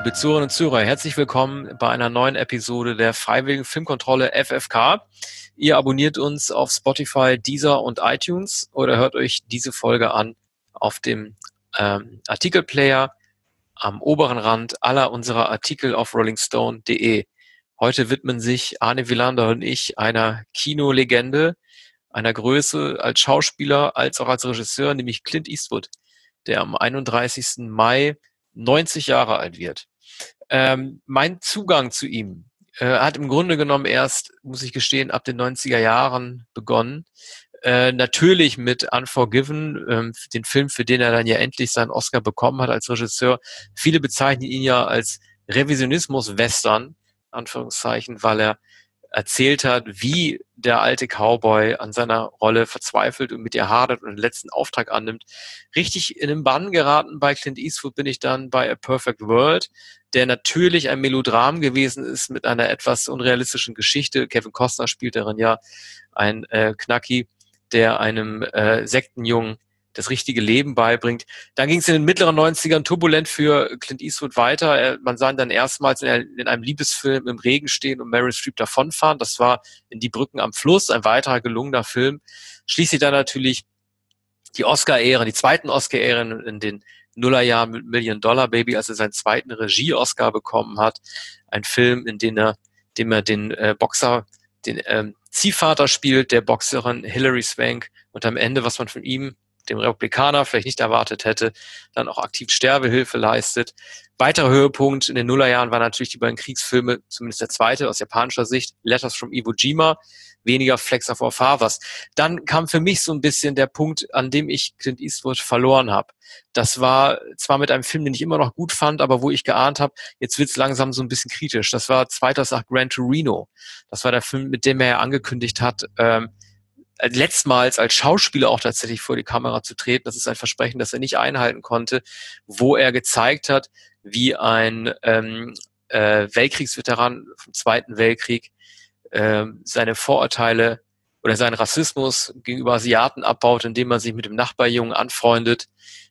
liebe Zuhörerinnen und Zuhörer, herzlich willkommen bei einer neuen Episode der Freiwilligen Filmkontrolle FFK. Ihr abonniert uns auf Spotify, Deezer und iTunes oder hört euch diese Folge an auf dem Artikelplayer am oberen Rand aller unserer Artikel auf rollingstone.de. Heute widmen sich Arne Wielander und ich einer Kinolegende, einer Größe als Schauspieler als auch als Regisseur, nämlich Clint Eastwood, der am 31. Mai 90 Jahre alt wird. Mein Zugang zu ihm hat im Grunde genommen erst, muss ich gestehen, ab den 90er Jahren begonnen. Natürlich mit Unforgiven, den Film, für den er dann ja endlich seinen Oscar bekommen hat als Regisseur. Viele bezeichnen ihn ja als Revisionismus-Western, Anführungszeichen, weil er erzählt hat, wie der alte Cowboy an seiner Rolle verzweifelt und mit ihr hadert und den letzten Auftrag annimmt. Richtig in den Bann geraten bei Clint Eastwood bin ich dann bei A Perfect World, der natürlich ein Melodram gewesen ist mit einer etwas unrealistischen Geschichte. Kevin Costner spielt darin ja ein Knacki, der einem Sektenjungen das richtige Leben beibringt. Dann ging es in den mittleren 90ern turbulent für Clint Eastwood weiter. Man sah ihn dann erstmals in einem Liebesfilm im Regen stehen und Meryl Streep davonfahren. Das war in Die Brücken am Fluss, ein weiterer gelungener Film. Schließlich dann natürlich die Oscar-Ehren, die zweiten Oscar-Ehren in den Nullerjahren mit Million Dollar Baby, als er seinen zweiten Regie-Oscar bekommen hat. Ein Film, in dem er den Boxer, den Ziehvater spielt, der Boxerin Hilary Swank, und am Ende, was man von ihm, dem Republikaner, vielleicht nicht erwartet hätte, dann auch aktiv Sterbehilfe leistet. Weiterer Höhepunkt in den Nullerjahren waren natürlich die beiden Kriegsfilme, zumindest der zweite aus japanischer Sicht, Letters from Iwo Jima, weniger Flecks of Our Fathers. Dann kam für mich so ein bisschen der Punkt, an dem ich Clint Eastwood verloren habe. Das war zwar mit einem Film, den ich immer noch gut fand, aber wo ich geahnt habe, jetzt wird's langsam so ein bisschen kritisch. Das war 2008 Gran Torino. Das war der Film, mit dem er ja angekündigt hat, letztmals als Schauspieler auch tatsächlich vor die Kamera zu treten. Das ist ein Versprechen, das er nicht einhalten konnte, wo er gezeigt hat, wie ein Weltkriegsveteran vom Zweiten Weltkrieg seine Vorurteile oder seinen Rassismus gegenüber Asiaten abbaut, indem er sich mit dem Nachbarjungen anfreundet,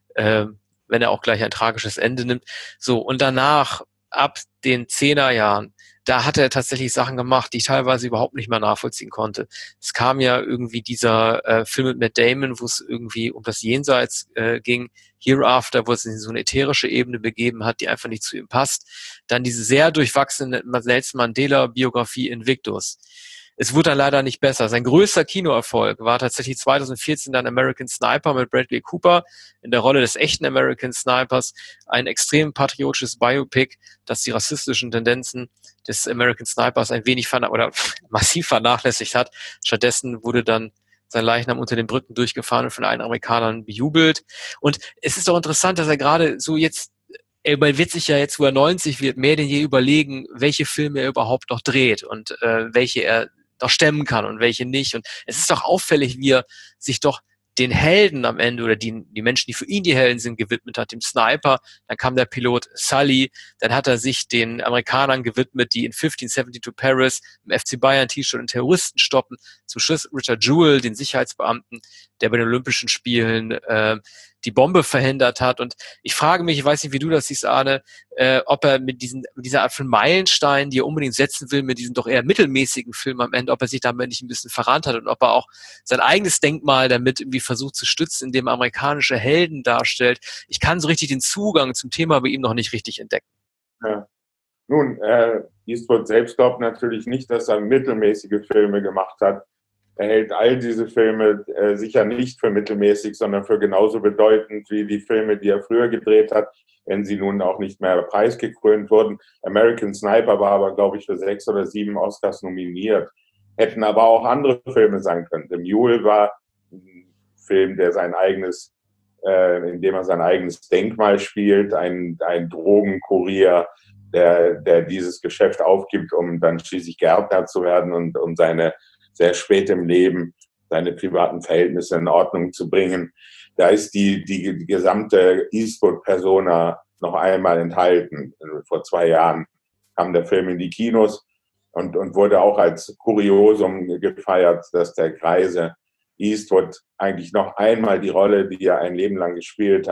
wenn er auch gleich ein tragisches Ende nimmt. So, und danach, ab den 10er Jahren, da hat er tatsächlich Sachen gemacht, die ich teilweise überhaupt nicht mehr nachvollziehen konnte. Es kam ja irgendwie dieser Film mit Matt Damon, wo es irgendwie um das Jenseits ging, Hereafter, wo es in so eine ätherische Ebene begeben hat, die einfach nicht zu ihm passt. Dann diese sehr durchwachsene Nelson Mandela-Biografie Invictus. Es wurde dann leider nicht besser. Sein größter Kinoerfolg war tatsächlich 2014 dann American Sniper mit Bradley Cooper in der Rolle des echten American Snipers. Ein extrem patriotisches Biopic, das die rassistischen Tendenzen des American Snipers ein wenig massiv vernachlässigt hat. Stattdessen wurde dann sein Leichnam unter den Brücken durchgefahren und von allen Amerikanern bejubelt. Und es ist doch interessant, dass er gerade so jetzt, er wird sich ja jetzt, wo er 90 wird, mehr denn je überlegen, welche Filme er überhaupt noch dreht und welche er doch stemmen kann und welche nicht. Und es ist doch auffällig, wie er sich doch den Helden am Ende oder die Menschen, die für ihn die Helden sind, gewidmet hat, dem Sniper. Dann kam der Pilot Sully. Dann hat er sich den Amerikanern gewidmet, die in 1572 Paris im FC Bayern T-Shirt und Terroristen stoppen. Zum Schluss Richard Jewell, den Sicherheitsbeamten, der bei den Olympischen Spielen die Bombe verhindert hat. Und ich frage mich, ich weiß nicht, wie du das siehst, Arne, ob er mit dieser Art von Meilenstein, die er unbedingt setzen will, mit diesem doch eher mittelmäßigen Film am Ende, ob er sich damit nicht ein bisschen verrannt hat und ob er auch sein eigenes Denkmal damit irgendwie versucht zu stützen, indem er amerikanische Helden darstellt. Ich kann so richtig den Zugang zum Thema bei ihm noch nicht richtig entdecken. Ja. Nun, Eastwood selbst glaubt natürlich nicht, dass er mittelmäßige Filme gemacht hat. Er hält all diese Filme sicher nicht für mittelmäßig, sondern für genauso bedeutend wie die Filme, die er früher gedreht hat, wenn sie nun auch nicht mehr preisgekrönt wurden. American Sniper war aber, glaube ich, für 6 oder 7 Oscars nominiert. Hätten aber auch andere Filme sein können. The Mule war ein Film, der in dem er sein eigenes Denkmal spielt, ein Drogenkurier, der dieses Geschäft aufgibt, um dann schließlich Gärtner zu werden und um seine sehr spät im Leben seine privaten Verhältnisse in Ordnung zu bringen. Da ist die gesamte Eastwood-Persona noch einmal enthalten. Vor 2 Jahren kam der Film in die Kinos und wurde auch als Kuriosum gefeiert, dass der Greise Eastwood eigentlich noch einmal die Rolle, die er ein Leben lang gespielt hat,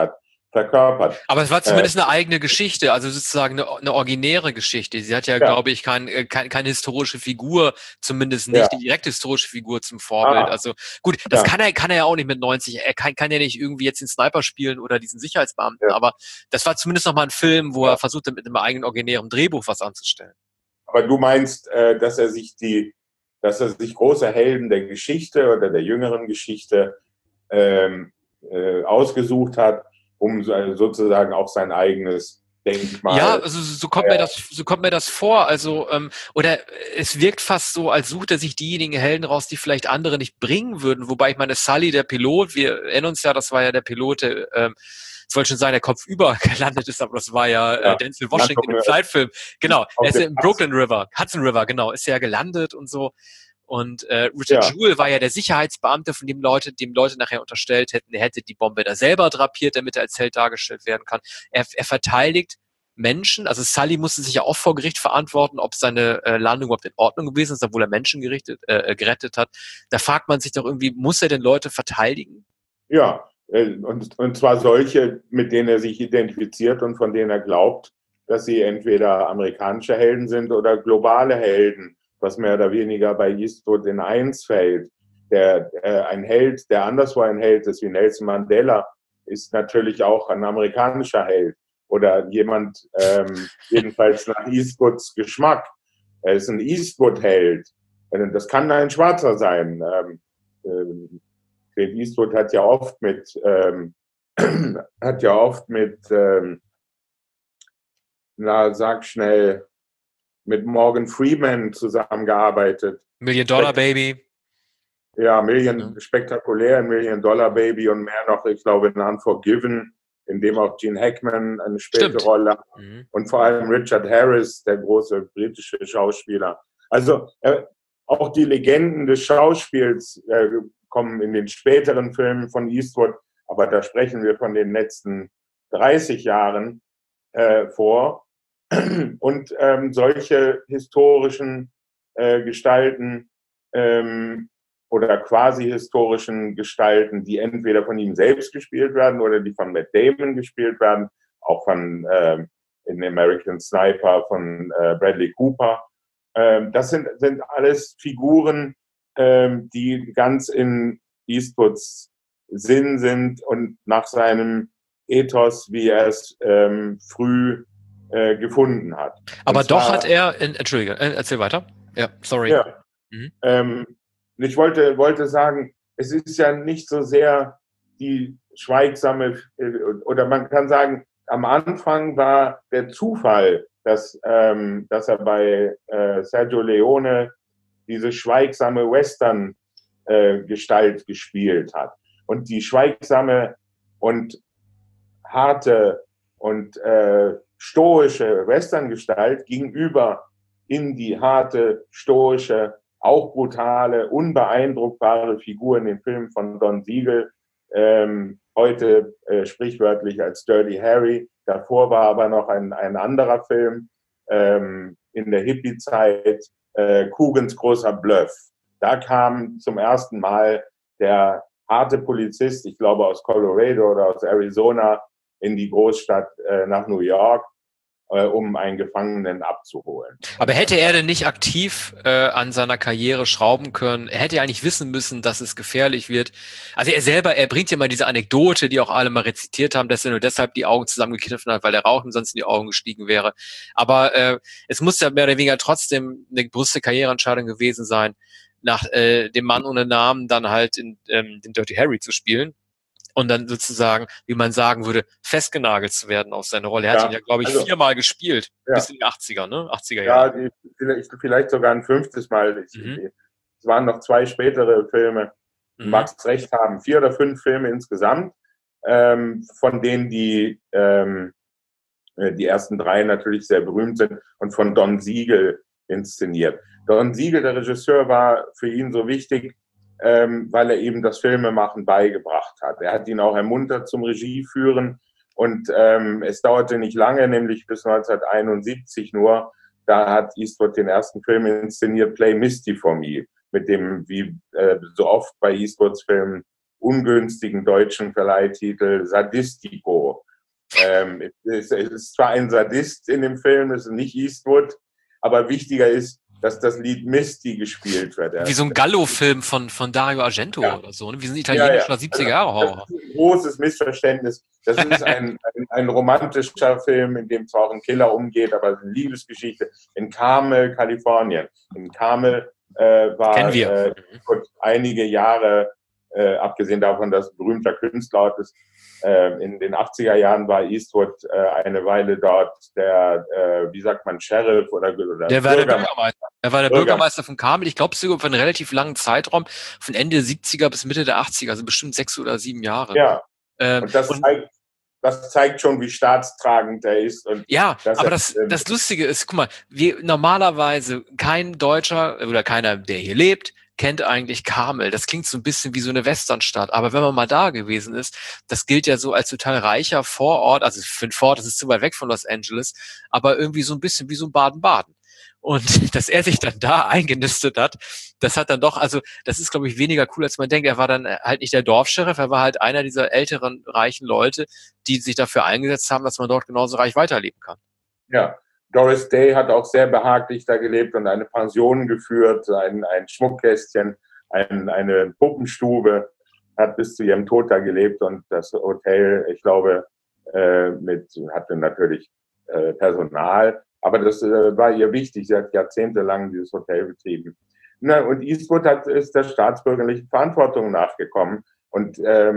verkörpert. Aber es war zumindest eine eigene Geschichte, also sozusagen eine originäre Geschichte. Sie hat ja, glaube ich, keine historische Figur, zumindest nicht die direkte historische Figur zum Vorbild. Also gut, das kann er ja auch nicht mit 90. Er kann ja nicht irgendwie jetzt den Sniper spielen oder diesen Sicherheitsbeamten, aber das war zumindest noch mal ein Film, wo er versucht hat, mit einem eigenen originären Drehbuch was anzustellen. Aber du meinst, dass er sich große Helden der Geschichte oder der jüngeren Geschichte ausgesucht hat, um sozusagen auch sein eigenes Denkmal. Ja, also so kommt mir das vor. Also oder es wirkt fast so, als sucht er sich diejenigen Helden raus, die vielleicht andere nicht bringen würden. Wobei ich meine, Sully, der Pilot, wir erinnern uns ja, das war ja der Pilot, ich wollte schon sagen, der kopfüber gelandet ist, aber das war ja Denzel Washington im Flight-Film. Genau, er ist ja im Hudson River, genau, ist ja gelandet und so. Und Richard Jewell war ja der Sicherheitsbeamte, von dem Leute nachher unterstellt hätten, er hätte die Bombe da selber drapiert, damit er als Held dargestellt werden kann. Er verteidigt Menschen, also Sully musste sich ja auch vor Gericht verantworten, ob seine Landung überhaupt in Ordnung gewesen ist, obwohl er Menschen gerettet hat. Da fragt man sich doch irgendwie, muss er denn Leute verteidigen? Ja, und zwar solche, mit denen er sich identifiziert und von denen er glaubt, dass sie entweder amerikanische Helden sind oder globale Helden, was mehr oder weniger bei Eastwood in eins fällt. Ein Held, der anderswo ein Held ist wie Nelson Mandela, ist natürlich auch ein amerikanischer Held oder jemand, jedenfalls nach Eastwoods Geschmack. Er ist ein Eastwood-Held. Das kann ein Schwarzer sein. Clint Eastwood hat ja oft sag schnell, mit Morgan Freeman zusammengearbeitet. Million Dollar Baby. Ja, spektakulär, Million Dollar Baby und mehr noch, ich glaube, in Unforgiven, in dem auch Gene Hackman eine späte Rolle hat. Und vor allem Richard Harris, der große britische Schauspieler. Also auch die Legenden des Schauspiels kommen in den späteren Filmen von Eastwood, aber da sprechen wir von den letzten 30 Jahren vor. Und solche historischen Gestalten oder quasi historischen Gestalten, die entweder von ihm selbst gespielt werden oder die von Matt Damon gespielt werden, auch von in American Sniper von Bradley Cooper. Das sind alles Figuren, die ganz in Eastwoods Sinn sind und nach seinem Ethos, wie er es früh gefunden hat. Aber doch hat er, Entschuldige, erzähl weiter. Ja, sorry. Ja. Ich wollte sagen, es ist ja nicht so sehr die schweigsame, oder man kann sagen, am Anfang war der Zufall, dass er bei Sergio Leone diese schweigsame Western-Gestalt gespielt hat. Und die schweigsame und harte und stoische Western-Gestalt ging über in die harte, stoische, auch brutale, unbeeindruckbare Figur in den Filmen von Don Siegel, heute sprichwörtlich als Dirty Harry. Davor war aber noch ein anderer Film in der Hippie-Zeit, Coogan's großer Bluff. Da kam zum ersten Mal der harte Polizist, ich glaube aus Colorado oder aus Arizona, in die Großstadt nach New York, um einen Gefangenen abzuholen. Aber hätte er denn nicht aktiv an seiner Karriere schrauben können? Er hätte ja eigentlich wissen müssen, dass es gefährlich wird. Also er bringt ja mal diese Anekdote, die auch alle mal rezitiert haben, dass er nur deshalb die Augen zusammengekniffen hat, weil der Rauch ihm sonst in die Augen gestiegen wäre. Aber es muss ja mehr oder weniger trotzdem eine bewusste Karriereentscheidung gewesen sein, nach dem Mann ohne Namen dann halt in den Dirty Harry zu spielen. Und dann sozusagen, wie man sagen würde, festgenagelt zu werden auf seine Rolle. Er hat ihn ja, glaube ich, 4-mal gespielt, bis in die 80er, ne? 80er Jahre. Ja, vielleicht sogar ein 5. Mal. Es waren noch 2 spätere Filme. Du magst recht haben, 4 oder 5 Filme insgesamt, von denen die ersten 3 natürlich sehr berühmt sind und von Don Siegel inszeniert. Don Siegel, der Regisseur, war für ihn so wichtig, weil er eben das Filmemachen beigebracht hat. Er hat ihn auch ermuntert zum Regie führen und es dauerte nicht lange, nämlich bis 1971 nur. Da hat Eastwood den ersten Film inszeniert, Play Misty for Me, mit dem, wie so oft bei Eastwoods Filmen, ungünstigen deutschen Verleihtitel Sadistico. Es ist zwar ein Sadist in dem Film, es ist nicht Eastwood, aber wichtiger ist, dass das Lied Misty gespielt wird. Wie so ein Gallo-Film von Dario Argento Ja. oder so, ne? Wie so ein italienischer 70er-Jahre-Horror. Das ist ein großes Missverständnis. Das ist ein romantischer Film, in dem zwar auch ein Killer umgeht, aber es ist eine Liebesgeschichte in Carmel, Kalifornien. In Carmel Kennen wir. Einige Jahre, abgesehen davon, dass ein berühmter Künstlerort ist, in den 80er Jahren war Eastwood eine Weile dort der, wie sagt man, Sheriff oder der war der Bürgermeister. Er war der Bürgermeister von Carmel. Ich glaube sogar für einen relativ langen Zeitraum, von Ende der 70er bis Mitte der 80er, also bestimmt 6 oder 7 Jahre. Ja, und das zeigt schon, wie staatstragend er ist. Und ja, aber das Lustige ist, guck mal, normalerweise kein Deutscher oder keiner, der hier lebt, kennt eigentlich Carmel. Das klingt so ein bisschen wie so eine Westernstadt. Aber wenn man mal da gewesen ist, das gilt ja so als total reicher Vorort. Also für einen Vorort, das ist zu weit weg von Los Angeles, aber irgendwie so ein bisschen wie so ein Baden-Baden. Und dass er sich dann da eingenistet hat, das hat dann doch, also das ist, glaube ich, weniger cool, als man denkt. Er war dann halt nicht der Dorfscheriff, er war halt einer dieser älteren, reichen Leute, die sich dafür eingesetzt haben, dass man dort genauso reich weiterleben kann. Ja, Doris Day hat auch sehr behaglich da gelebt und eine Pension geführt, ein Schmuckkästchen, eine Puppenstube, hat bis zu ihrem Tod da gelebt und das Hotel, ich glaube, hatte natürlich Personal, aber das war ihr wichtig. Sie hat jahrzehntelang dieses Hotel betrieben. Na, und Eastwood ist der staatsbürgerlichen Verantwortung nachgekommen und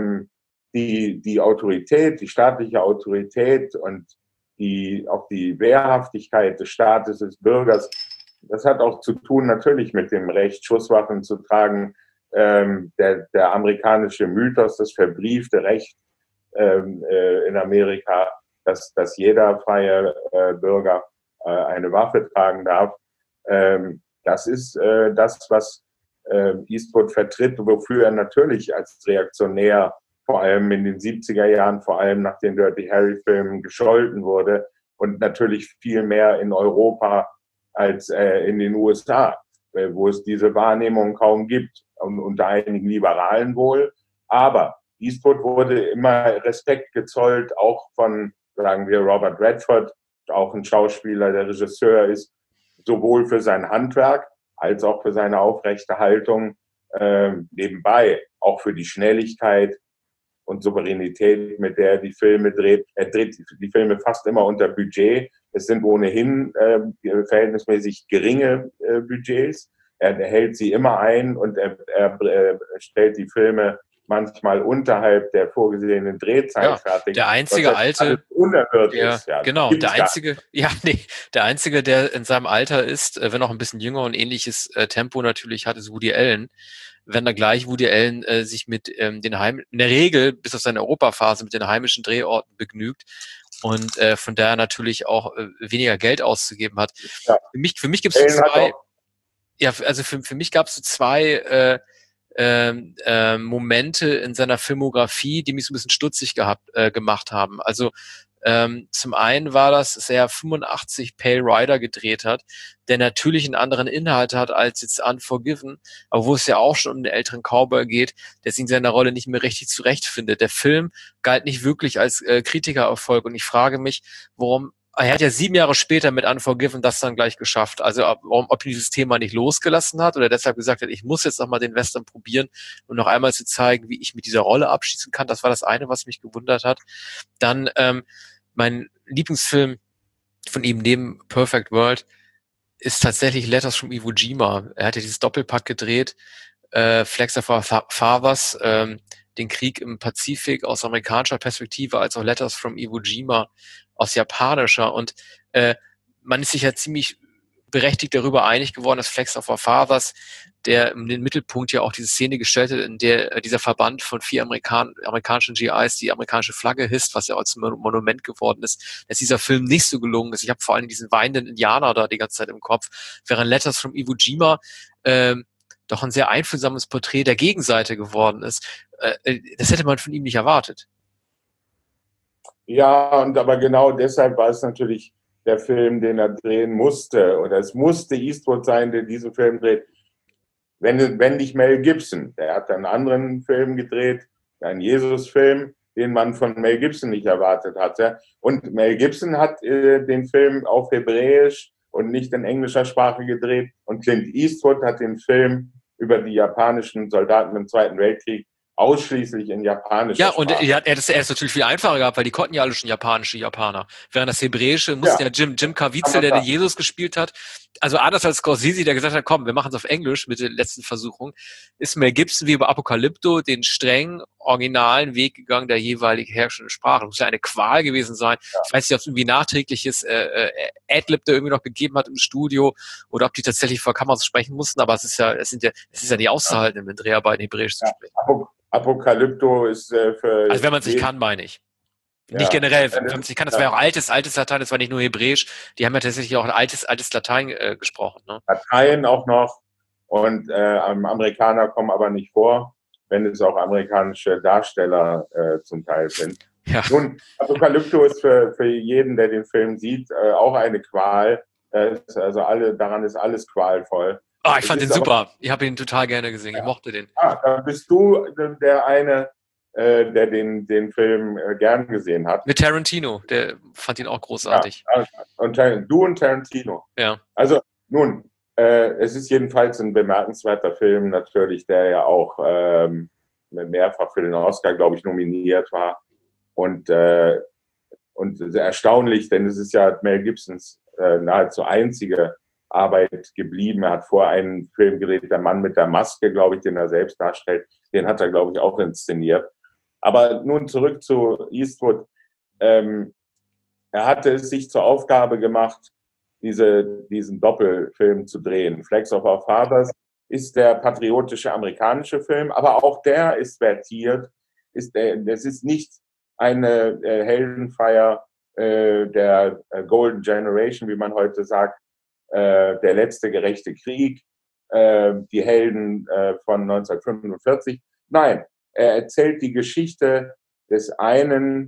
die Autorität, die staatliche Autorität und auch die Wehrhaftigkeit des Staates, des Bürgers, das hat auch zu tun natürlich mit dem Recht, Schusswaffen zu tragen. Der amerikanische Mythos, das verbriefte Recht in Amerika, dass jeder freie Bürger eine Waffe tragen darf. Das ist das, was Eastwood vertritt, wofür er natürlich als Reaktionär vor allem in den 70er Jahren, vor allem nach den Dirty Harry-Filmen gescholten wurde und natürlich viel mehr in Europa als in den USA, wo es diese Wahrnehmung kaum gibt und unter einigen Liberalen wohl. Aber Eastwood wurde immer Respekt gezollt, auch von, sagen wir, Robert Redford, auch ein Schauspieler, der Regisseur ist, sowohl für sein Handwerk als auch für seine aufrechte Haltung nebenbei, auch für die Schnelligkeit und Souveränität, mit der er die Filme dreht. Er dreht die Filme fast immer unter Budget. Es sind ohnehin verhältnismäßig geringe Budgets. Er hält sie immer ein und er stellt die Filme manchmal unterhalb der vorgesehenen Drehzeit fertig. Der einzige Alte, unerhört ist. Ja, genau, der Einzige, der in seinem Alter ist, wenn auch ein bisschen jünger und ähnliches Tempo natürlich hat, ist Woody Allen. Wenn da gleich Woody Allen sich mit in der Regel bis auf seine Europaphase mit den heimischen Drehorten begnügt und von daher natürlich auch weniger Geld auszugeben hat. Ja. Für mich gibt es zwei. Ja, also für mich gab es so zwei Momente in seiner Filmografie, die mich so ein bisschen stutzig gemacht haben. Also zum einen war das, dass er 85 Pale Rider gedreht hat, der natürlich einen anderen Inhalt hat als jetzt Unforgiven, aber wo es ja auch schon um den älteren Cowboy geht, der sich in seiner Rolle nicht mehr richtig zurechtfindet. Der Film galt nicht wirklich als Kritikererfolg und ich frage mich, warum. Er hat ja 7 Jahre später mit Unforgiven das dann gleich geschafft. Also ob ihn dieses Thema nicht losgelassen hat oder deshalb gesagt hat, ich muss jetzt nochmal den Western probieren und noch einmal zu zeigen, wie ich mit dieser Rolle abschließen kann. Das war das eine, was mich gewundert hat. Dann mein Lieblingsfilm von ihm neben Perfect World ist tatsächlich Letters from Iwo Jima. Er hat ja dieses Doppelpack gedreht, Flags of Our Fathers, den Krieg im Pazifik aus amerikanischer Perspektive, als auch Letters from Iwo Jima aus japanischer. Und man ist sich ja ziemlich berechtigt darüber einig geworden, dass Flags of Our Fathers, der in den Mittelpunkt ja auch diese Szene gestellt hat, in der dieser Verband von 4 amerikanischen GIs die amerikanische Flagge hisst, was ja auch zum Monument geworden ist, dass dieser Film nicht so gelungen ist. Ich habe vor allem diesen weinenden Indianer da die ganze Zeit im Kopf, während Letters from Iwo Jima doch ein sehr einfühlsames Porträt der Gegenseite geworden ist. Das hätte man von ihm nicht erwartet. Ja, und aber genau deshalb war es natürlich der Film, den er drehen musste. Oder es musste Eastwood sein, der diesen Film dreht. Wenn nicht Mel Gibson. Der hat einen anderen Film gedreht, einen Jesus-Film. den man von Mel Gibson nicht erwartet hatte. Und Mel Gibson hat den Film auf Hebräisch und nicht in englischer Sprache gedreht. Und Clint Eastwood hat den Film über die japanischen Soldaten im Zweiten Weltkrieg ausschließlich in japanischer Und Sprache. er hat es natürlich viel einfacher gehabt, weil die konnten ja alle schon japanische Japaner. Während das Hebräische musste ja Jim Caviezel, der den Jesus gespielt hat, also anders als Scorsese, der gesagt hat, komm, wir machen es auf Englisch mit der letzten Versuchung, ist Mel Gibson wie bei Apocalypto den streng originalen Weg gegangen der jeweilig herrschenden Sprache. Das muss ja eine Qual gewesen sein. Ja. Ich weiß nicht, ob es irgendwie nachträgliches Adlib da irgendwie noch gegeben hat im Studio oder ob die tatsächlich vor Kameras sprechen mussten, aber es ist ja nicht auszuhalten, in den Dreharbeiten Hebräisch zu sprechen. Apocalypto ist für... Also wenn man es nicht kann, meine ich. Nicht generell, wenn man es nicht kann, das war ja auch altes Latein, das war nicht nur Hebräisch, die haben ja tatsächlich auch ein altes Latein gesprochen. Ne? Latein auch noch und Amerikaner kommen aber nicht vor, wenn es auch amerikanische Darsteller zum Teil sind. Ja. Nun, Apocalypto ist für jeden, der den Film sieht, auch eine Qual. Also daran ist alles qualvoll. Ich fand den super. Ich habe ihn total gerne gesehen. Ja. Ich mochte den. Da bist du der eine, der den Film gern gesehen hat. Mit Tarantino. Der fand ihn auch großartig. Ja, und du und Tarantino. Ja. Also nun, es ist jedenfalls ein bemerkenswerter Film natürlich, der ja auch mehrfach für den Oscar, glaube ich, nominiert war. Und sehr erstaunlich, denn es ist ja Mel Gibsons nahezu einzige Arbeit geblieben. Er hat vorher einen Film gedreht, Der Mann mit der Maske, glaube ich, den er selbst darstellt. Den hat er, glaube ich, auch inszeniert. Aber nun zurück zu Eastwood. Er hatte es sich zur Aufgabe gemacht, diesen Doppelfilm zu drehen. Flags of Our Fathers ist der patriotische amerikanische Film, aber auch der ist vertiert. Es ist nicht eine Heldenfeier der Golden Generation, wie man heute sagt, der letzte gerechte Krieg, die Helden von 1945. Nein, er erzählt die Geschichte des einen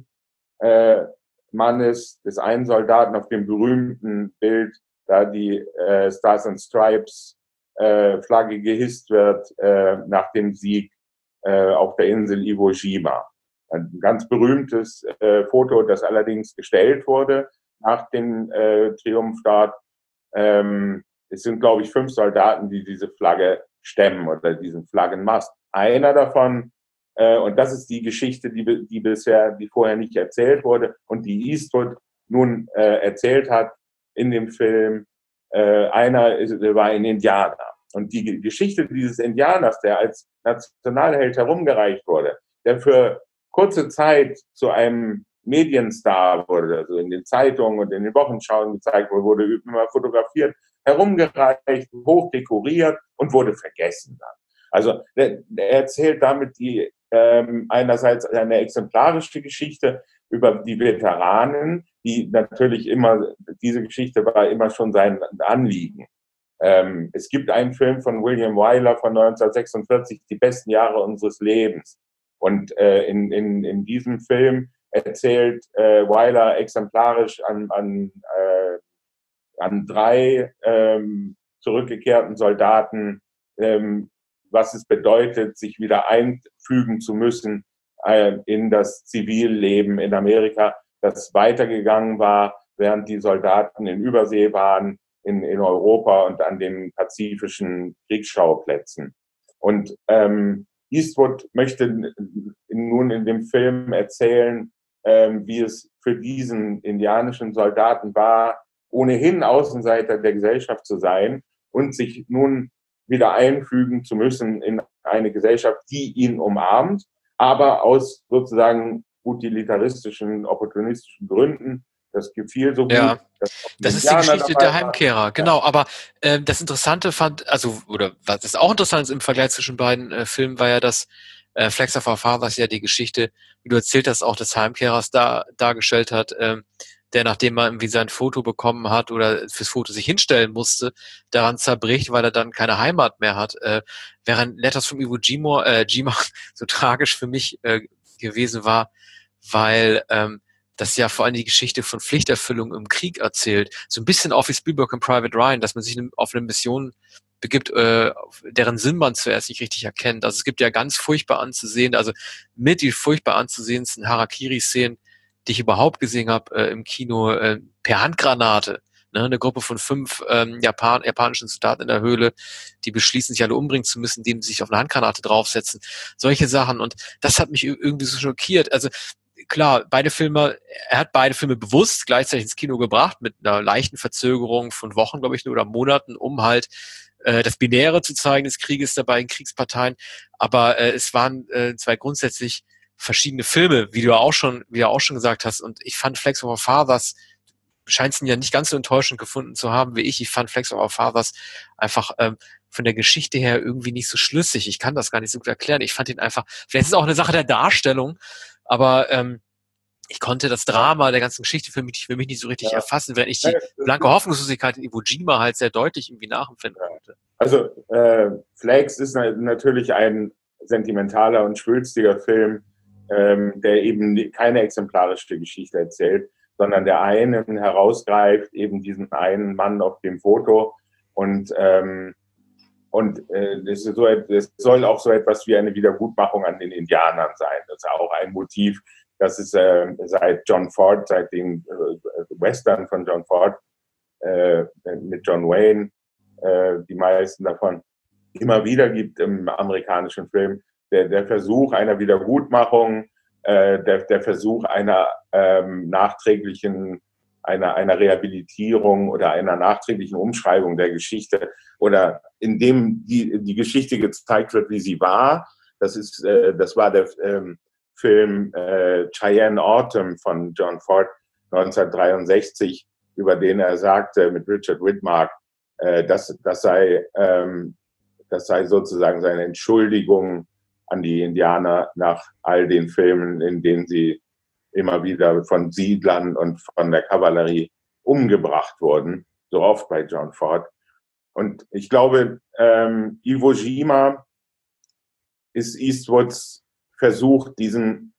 Mannes, des einen Soldaten auf dem berühmten Bild, da die Stars and Stripes Flagge gehisst wird nach dem Sieg auf der Insel Iwo Jima. Ein ganz berühmtes Foto, das allerdings gestellt wurde nach dem Triumph dort. Es sind, glaube ich, 5 Soldaten, die diese Flagge stemmen oder diesen Flaggenmast. Einer davon, und das ist die Geschichte, die vorher nicht erzählt wurde und die Eastwood nun erzählt hat in dem Film. Einer war ein Indianer. Und die Geschichte dieses Indianers, der als Nationalheld herumgereicht wurde, der für kurze Zeit zu einem Medienstar wurde, also in den Zeitungen und in den Wochenschauen gezeigt wurde immer fotografiert, herumgereicht, hochdekoriert und wurde vergessen dann. Also er erzählt damit einerseits eine exemplarische Geschichte über die Veteranen, die natürlich immer, diese Geschichte war immer schon sein Anliegen. Es gibt einen Film von William Wyler von 1946, Die besten Jahre unseres Lebens. Und in diesem Film erzählt Wyler exemplarisch an 3 zurückgekehrten Soldaten, was es bedeutet, sich wieder einfügen zu müssen in das Zivilleben in Amerika, das weitergegangen war, während die Soldaten in Übersee waren, in Europa und an den pazifischen Kriegsschauplätzen. Und Eastwood möchte nun in dem Film erzählen, wie es für diesen indianischen Soldaten war, ohnehin Außenseiter der Gesellschaft zu sein und sich nun wieder einfügen zu müssen in eine Gesellschaft, die ihn umarmt, aber aus sozusagen utilitaristischen, opportunistischen Gründen. Das gefiel so gut. Ja, das ist die Geschichte der Heimkehrer, genau. Aber das Interessante was ist auch interessant ist im Vergleich zwischen beiden Filmen, war ja, dass Flags of Our Fathers ja die Geschichte, wie du erzählt hast, auch des Heimkehrers dargestellt hat, der, nachdem er irgendwie sein Foto bekommen hat oder fürs Foto sich hinstellen musste, daran zerbricht, weil er dann keine Heimat mehr hat. Während Letters from Iwo Jima so tragisch für mich gewesen war, weil das ja vor allem die Geschichte von Pflichterfüllung im Krieg erzählt. So ein bisschen auch wie Spielberg und Private Ryan, dass man sich auf eine Mission begibt, deren Sinn man zuerst nicht richtig erkennt. Also es gibt ja ganz furchtbar anzusehen, also mit die furchtbar anzusehendsten Harakiri-Szenen, die ich überhaupt gesehen habe im Kino, per Handgranate. Ne, eine Gruppe von 5 japanischen Soldaten in der Höhle, die beschließen, sich alle umbringen zu müssen, indem sie sich auf eine Handgranate draufsetzen. Solche Sachen. Und das hat mich irgendwie so schockiert. Also klar, er hat beide Filme bewusst gleichzeitig ins Kino gebracht, mit einer leichten Verzögerung von Wochen, glaube ich, nur oder Monaten, um halt das Binäre zu zeigen des Krieges der beiden Kriegsparteien. Aber es waren zwei grundsätzlich verschiedene Filme, wie du auch schon gesagt hast. Und ich fand Flags of Our Fathers, scheinst ihn ja nicht ganz so enttäuschend gefunden zu haben wie ich. Ich fand Flags of Our Fathers einfach von der Geschichte her irgendwie nicht so schlüssig. Ich kann das gar nicht so gut erklären. Ich fand ihn einfach, vielleicht ist es auch eine Sache der Darstellung, aber ich konnte das Drama der ganzen Geschichte für mich nicht so richtig erfassen, während ich die blanke Hoffnungslosigkeit in Iwo Jima halt sehr deutlich irgendwie nachempfinden konnte. Also Flags ist natürlich ein sentimentaler und schwülstiger Film, der eben keine exemplarische Geschichte erzählt, sondern der einen herausgreift, eben diesen einen Mann auf dem Foto. Und es soll auch so etwas wie eine Wiedergutmachung an den Indianern sein. Das ist auch ein Motiv, das es seit den Western von John Ford mit John Wayne, die meisten davon, immer wieder gibt im amerikanischen Film. Der Versuch einer Wiedergutmachung, der Versuch einer nachträglichen, einer Rehabilitierung oder einer nachträglichen Umschreibung der Geschichte oder indem die Geschichte gezeigt wird, wie sie war. Das war der Film Cheyenne Autumn von John Ford 1963, über den er sagte mit Richard Widmark, das sei sozusagen seine Entschuldigung an die Indianer nach all den Filmen, in denen sie immer wieder von Siedlern und von der Kavallerie umgebracht wurden, so oft bei John Ford. Und ich glaube, Iwo Jima ist Eastwoods Versuch, diesen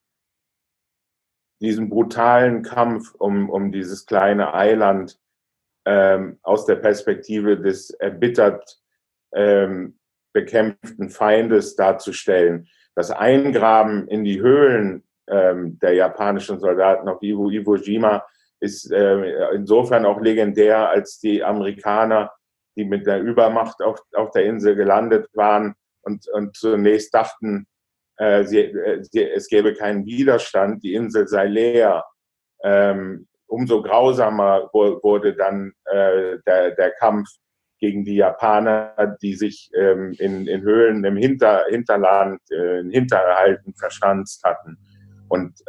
brutalen Kampf um dieses kleine Eiland aus der Perspektive des erbittert bekämpften Feindes darzustellen. Das Eingraben in die Höhlen der japanischen Soldaten auf Iwo Jima ist insofern auch legendär, als die Amerikaner, die mit der Übermacht auf der Insel gelandet waren und zunächst dachten, es gäbe keinen Widerstand, die Insel sei leer. Umso grausamer wurde dann der Kampf gegen die Japaner, die sich in Höhlen im Hinterland, in Hinterhalten verschanzt hatten. Und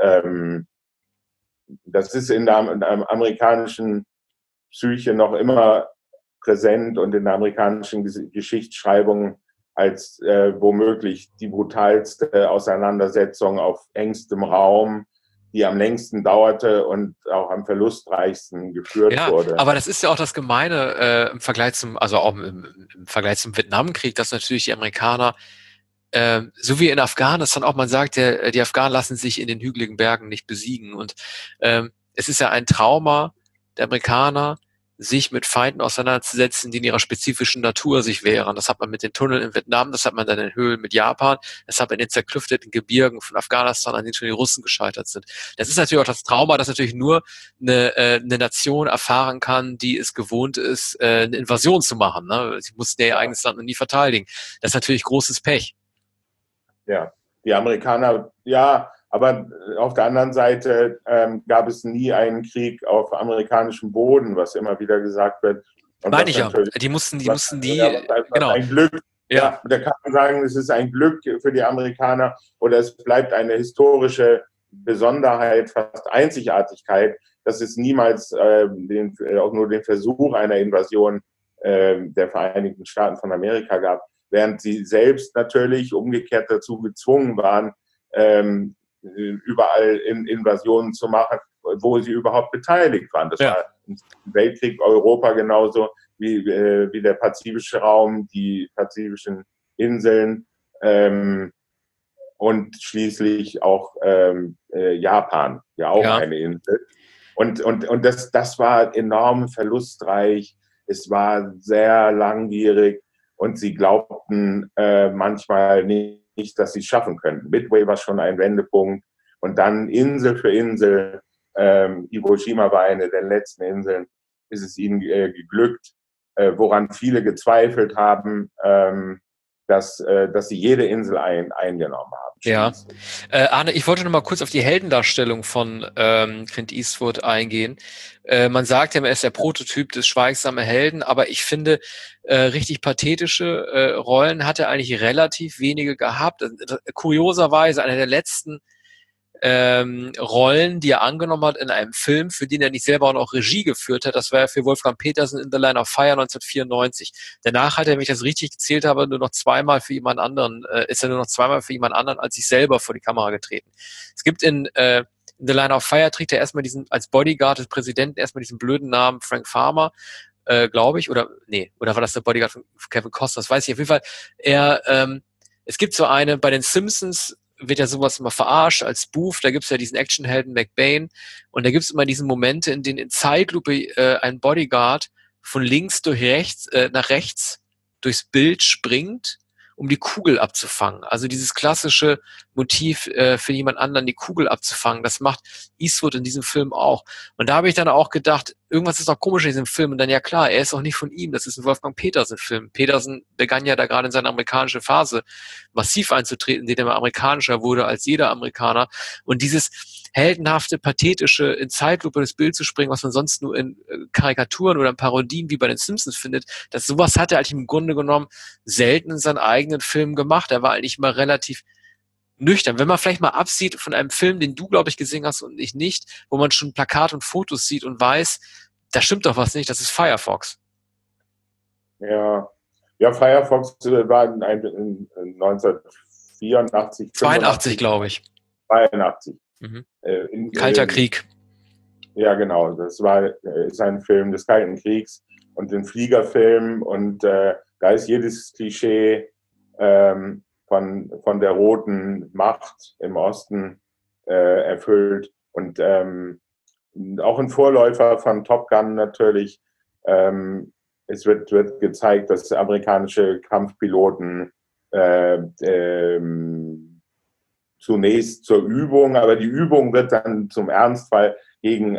das ist in der amerikanischen Psyche noch immer präsent und in der amerikanischen Geschichtsschreibung als womöglich die brutalste Auseinandersetzung auf engstem Raum, die am längsten dauerte und auch am verlustreichsten geführt wurde. Aber das ist ja auch das Gemeine im Vergleich zum Vietnamkrieg, dass natürlich die Amerikaner, so wie in Afghanistan auch, man sagt, die Afghanen lassen sich in den hügeligen Bergen nicht besiegen. Und es ist ja ein Trauma der Amerikaner, sich mit Feinden auseinanderzusetzen, die in ihrer spezifischen Natur sich wehren. Das hat man mit den Tunneln in Vietnam, das hat man dann in Höhlen mit Japan, das hat man in den zerklüfteten Gebirgen von Afghanistan, an denen schon die Russen gescheitert sind. Das ist natürlich auch das Trauma, das natürlich nur eine Nation erfahren kann, die es gewohnt ist, eine Invasion zu machen. Ne? Sie mussten ja ihr eigenes Land noch nie verteidigen. Das ist natürlich großes Pech. Ja, die Amerikaner, ja, aber auf der anderen Seite gab es nie einen Krieg auf amerikanischem Boden, was immer wieder gesagt wird. Und meine ich ja. Die mussten genau. Ein Glück. Ja, da kann man sagen, es ist ein Glück für die Amerikaner oder es bleibt eine historische Besonderheit, fast Einzigartigkeit, dass es niemals auch nur den Versuch einer Invasion der Vereinigten Staaten von Amerika gab, während sie selbst natürlich umgekehrt dazu gezwungen waren, überall Invasionen zu machen, wo sie überhaupt beteiligt waren. Das war im Weltkrieg Europa genauso wie der pazifische Raum, die pazifischen Inseln und schließlich auch Japan, ja auch eine Insel. Und das war enorm verlustreich. Es war sehr langwierig und sie glaubten manchmal nicht, dass sie es schaffen könnten. Midway war schon ein Wendepunkt und dann Insel für Insel, Iwo Jima war eine der letzten Inseln, ist es ihnen geglückt, woran viele gezweifelt haben, dass sie jede Insel eingenommen haben. Ja. Arne, ich wollte noch mal kurz auf die Heldendarstellung von Clint Eastwood eingehen. Man sagt ja, er ist der Prototyp des schweigsamen Helden, aber ich finde, richtig pathetische Rollen hat er eigentlich relativ wenige gehabt. Kurioserweise einer der letzten Rollen, die er angenommen hat in einem Film, für den er nicht selber auch noch Regie geführt hat. Das war ja für Wolfgang Petersen in The Line of Fire 1994. Danach hat er, wenn ich das richtig gezählt habe, nur noch zweimal für jemand anderen, ist er nur noch zweimal für jemand anderen als sich selber vor die Kamera getreten. Es gibt in The Line of Fire trägt er erstmal als Bodyguard des Präsidenten erstmal diesen blöden Namen Frank Farmer, glaube ich, oder war das der Bodyguard von Kevin Costner? Das weiß ich auf jeden Fall. Es gibt so eine, bei den Simpsons wird ja sowas immer verarscht als Spoof, da gibt's ja diesen Actionhelden McBain und da gibt's immer diese Momente, in denen in Zeitlupe ein Bodyguard von links nach rechts durchs Bild springt, um die Kugel abzufangen. Also dieses klassische Motiv für jemand anderen die Kugel abzufangen, das macht Eastwood in diesem Film auch. Und da habe ich dann auch gedacht, irgendwas ist doch komisch in diesem Film. Und dann ja klar, er ist auch nicht von ihm, das ist ein Wolfgang Petersen-Film. Petersen begann ja da gerade in seine amerikanische Phase massiv einzutreten, indem er amerikanischer wurde als jeder Amerikaner. Und dieses heldenhafte, pathetische, in Zeitlupe das Bild zu springen, was man sonst nur in Karikaturen oder in Parodien wie bei den Simpsons findet, sowas hat er eigentlich im Grunde genommen selten in seinen eigenen Filmen gemacht. Er war eigentlich immer relativ nüchtern. Wenn man vielleicht mal absieht von einem Film, den du, glaube ich, gesehen hast und ich nicht, wo man schon Plakate und Fotos sieht und weiß, da stimmt doch was nicht, das ist Firefox. Ja, Firefox war in 1984. 82, glaube ich. 82. Mhm. Kalter Krieg. Ja, genau. Das ist ein Film des Kalten Kriegs und ein Fliegerfilm und da ist jedes Klischee von der roten Macht im Osten erfüllt und auch ein Vorläufer von Top Gun natürlich. Es wird gezeigt, dass amerikanische Kampfpiloten zunächst zur Übung, aber die Übung wird dann zum Ernstfall gegen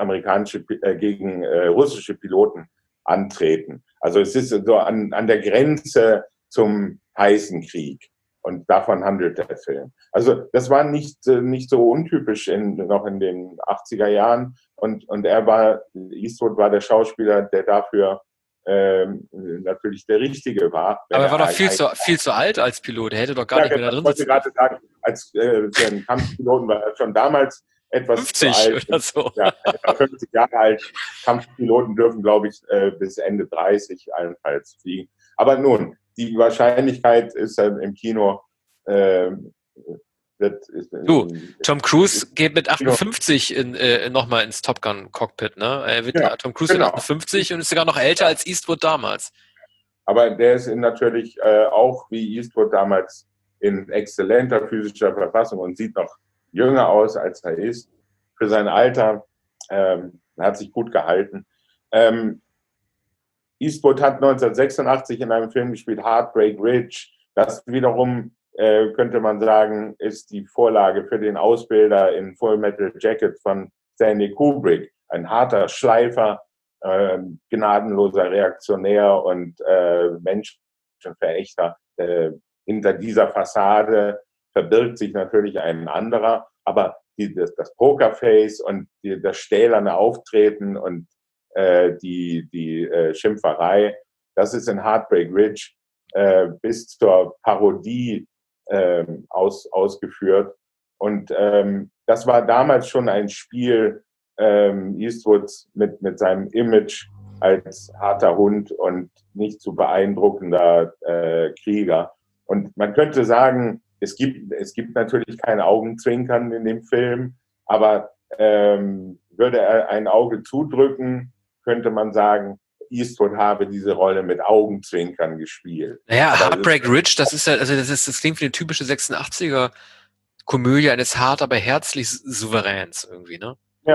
russische Piloten antreten. Also es ist so an der Grenze zum heißen Krieg. Und davon handelt der Film. Also das war nicht so untypisch noch in den 80er Jahren. Und Eastwood war der Schauspieler, der dafür natürlich der Richtige war. Aber er war doch viel zu alt als Pilot. Er hätte doch gar nicht mehr da drin sitzen. Ich wollte gerade sagen, als für einen Kampfpiloten war er schon damals etwas 50 zu alt. Oder so. Ja, 50 Jahre alt. Kampfpiloten dürfen, glaube ich, bis Ende 30 allenfalls fliegen. Aber nun, die Wahrscheinlichkeit ist im Kino Tom Cruise geht mit 58 nochmal ins Top Gun Cockpit, ne? Tom Cruise wird 58 und ist sogar noch älter als Eastwood damals. Aber der ist natürlich auch wie Eastwood damals in exzellenter physischer Verfassung und sieht noch jünger aus, als er ist. Für sein Alter hat sich gut gehalten. Eastwood hat 1986 in einem Film gespielt, Heartbreak Ridge. Das wiederum, könnte man sagen, ist die Vorlage für den Ausbilder in Full Metal Jacket von Stanley Kubrick. Ein harter Schleifer, gnadenloser Reaktionär und Menschenverächter. Hinter dieser Fassade verbirgt sich natürlich ein anderer, aber das Pokerface und das stählerne Auftreten und die Schimpferei, das ist in Heartbreak Ridge bis zur Parodie ausgeführt. Und das war damals schon ein Spiel Eastwoods mit seinem Image als harter Hund und nicht zu beeindruckender Krieger. Und man könnte sagen, es gibt natürlich kein Augenzwinkern in dem Film, aber würde er ein Auge zudrücken, könnte man sagen, Eastwood habe diese Rolle mit Augenzwinkern gespielt. Naja, Heartbreak Ridge, das klingt wie eine typische 86er Komödie eines hart, aber herzlich Souveräns irgendwie, ne? Ja,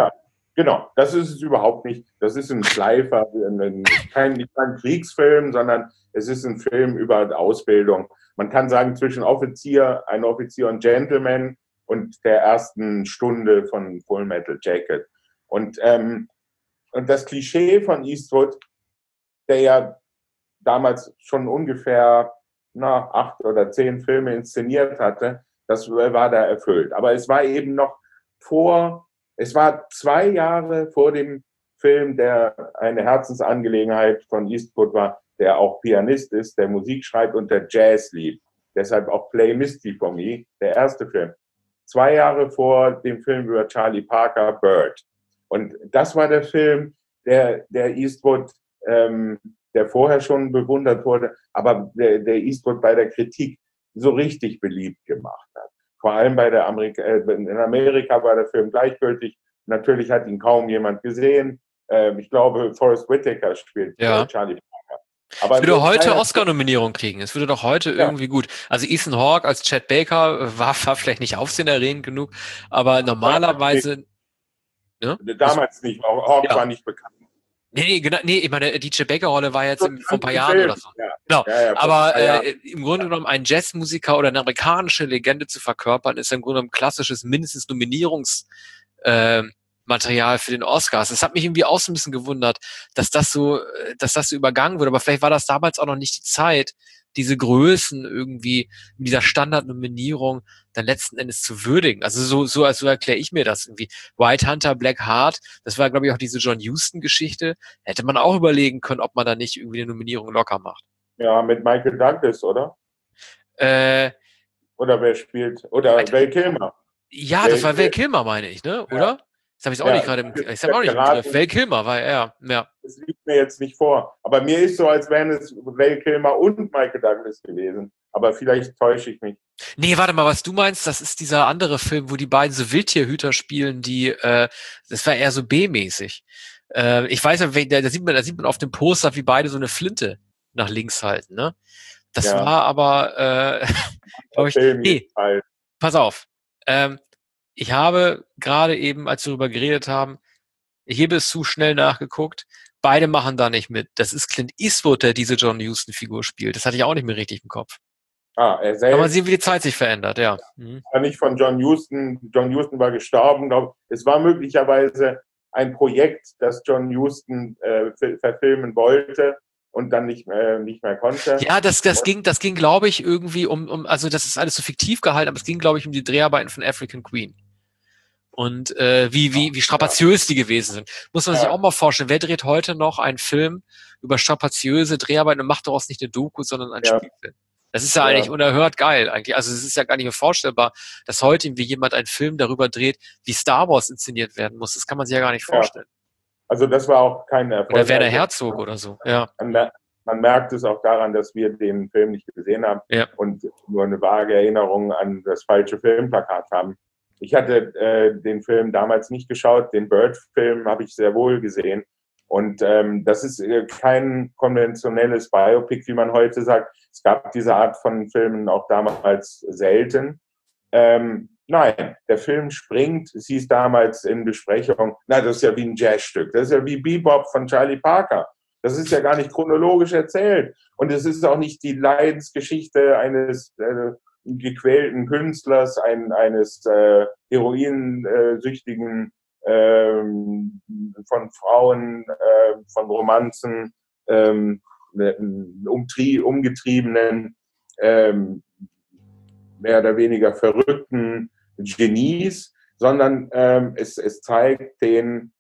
Genau, das ist es überhaupt nicht. Das ist ein Schleifer, kein Kriegsfilm, sondern es ist ein Film über Ausbildung. Man kann sagen, zwischen ein Offizier und Gentleman und der ersten Stunde von Full Metal Jacket. Und das Klischee von Eastwood, der ja damals schon ungefähr 8 oder 10 Filme inszeniert hatte, das war da erfüllt. Aber es war eben noch es war 2 Jahre vor dem Film, der eine Herzensangelegenheit von Eastwood war, der auch Pianist ist, der Musik schreibt und der Jazz liebt. Deshalb auch Play Misty for Me, der erste Film. 2 Jahre vor dem Film über Charlie Parker, Bird. Und das war der Film, der Eastwood, der vorher schon bewundert wurde, aber der Eastwood bei der Kritik so richtig beliebt gemacht hat. Vor allem in Amerika war der Film gleichgültig. Natürlich hat ihn kaum jemand gesehen. Ich glaube, Forrest Whitaker spielt Charlie Parker. Aber es würde heute Oscar-Nominierung kriegen. Es würde doch heute irgendwie gut. Also Ethan Hawke als Chet Baker war vielleicht nicht aufsehenerregend genug, aber normalerweise. Ja? Damals nicht. Hawke war nicht bekannt. Nee, ich meine, die Chet Baker-Rolle war jetzt vor ein paar Jahren oder so. Ja. Genau. Ja, aber im Grunde genommen einen Jazzmusiker oder eine amerikanische Legende zu verkörpern, ist im Grunde genommen klassisches mindestens Nominierungsmaterial für den Oscars. Es hat mich irgendwie auch so ein bisschen gewundert, dass das so übergangen wurde. Aber vielleicht war das damals auch noch nicht die Zeit, diese Größen irgendwie in dieser Standardnominierung dann letzten Endes zu würdigen. Also so erkläre ich mir das irgendwie. White Hunter, Black Heart, das war, glaube ich, auch diese John Huston-Geschichte. Hätte man auch überlegen können, ob man da nicht irgendwie eine Nominierung locker macht. Ja, mit Michael Douglas, oder? Oder wer spielt? Oder Val Kilmer. Ja, das war Val Kilmer, meine ich, ne? Oder? Ja. Das habe ich auch nicht gerade im Griff. Val Kilmer war er, ja. Das liegt mir jetzt nicht vor. Aber mir ist so, als wären es Val Kilmer und Michael Douglas gewesen. Aber vielleicht täusche ich mich. Nee, warte mal, was du meinst, das ist dieser andere Film, wo die beiden so Wildtierhüter spielen, das war eher so B-mäßig. Ich weiß ja, da sieht man auf dem Poster, wie beide so eine Flinte nach links halten, ne? Das war aber, glaube ich, nee, pass auf. Ich habe gerade eben, als wir darüber geredet haben, ich hebe es zu schnell nachgeguckt. Beide machen da nicht mit. Das ist Clint Eastwood, der diese John Huston-Figur spielt. Das hatte ich auch nicht mehr richtig im Kopf. Er selbst. Kann man sehen, wie die Zeit sich verändert, ja. War nicht von John Huston. John Huston war gestorben. Es war möglicherweise ein Projekt, das John Huston verfilmen wollte und dann nicht mehr konnte. Ja, das ging, glaube ich, irgendwie also das ist alles so fiktiv gehalten, aber es ging, glaube ich, um die Dreharbeiten von African Queen. Und wie strapaziös die gewesen sind. Muss man sich auch mal vorstellen, wer dreht heute noch einen Film über strapaziöse Dreharbeiten und macht daraus nicht eine Doku, sondern einen Spielfilm? Das ist ja eigentlich unerhört geil eigentlich. Also es ist ja gar nicht mehr vorstellbar, dass heute irgendwie jemand einen Film darüber dreht, wie Star Wars inszeniert werden muss. Das kann man sich ja gar nicht vorstellen. Also das war auch kein Erfolg. Oder Werner Herzog oder so, ja. Man merkt es auch daran, dass wir den Film nicht gesehen haben und nur eine vage Erinnerung an das falsche Filmplakat haben. Ich hatte den Film damals nicht geschaut, den Bird-Film habe ich sehr wohl gesehen. Und das ist kein konventionelles Biopic, wie man heute sagt. Es gab diese Art von Filmen auch damals selten. Nein, der Film springt, es hieß damals in Besprechung, das ist ja wie ein Jazzstück, das ist ja wie Bebop von Charlie Parker. Das ist ja gar nicht chronologisch erzählt. Und es ist auch nicht die Leidensgeschichte eines gequälten Künstlers, eines heroinsüchtigen, von Frauen, von Romanzen, umgetriebenen, mehr oder weniger verrückten Genies, sondern es zeigt den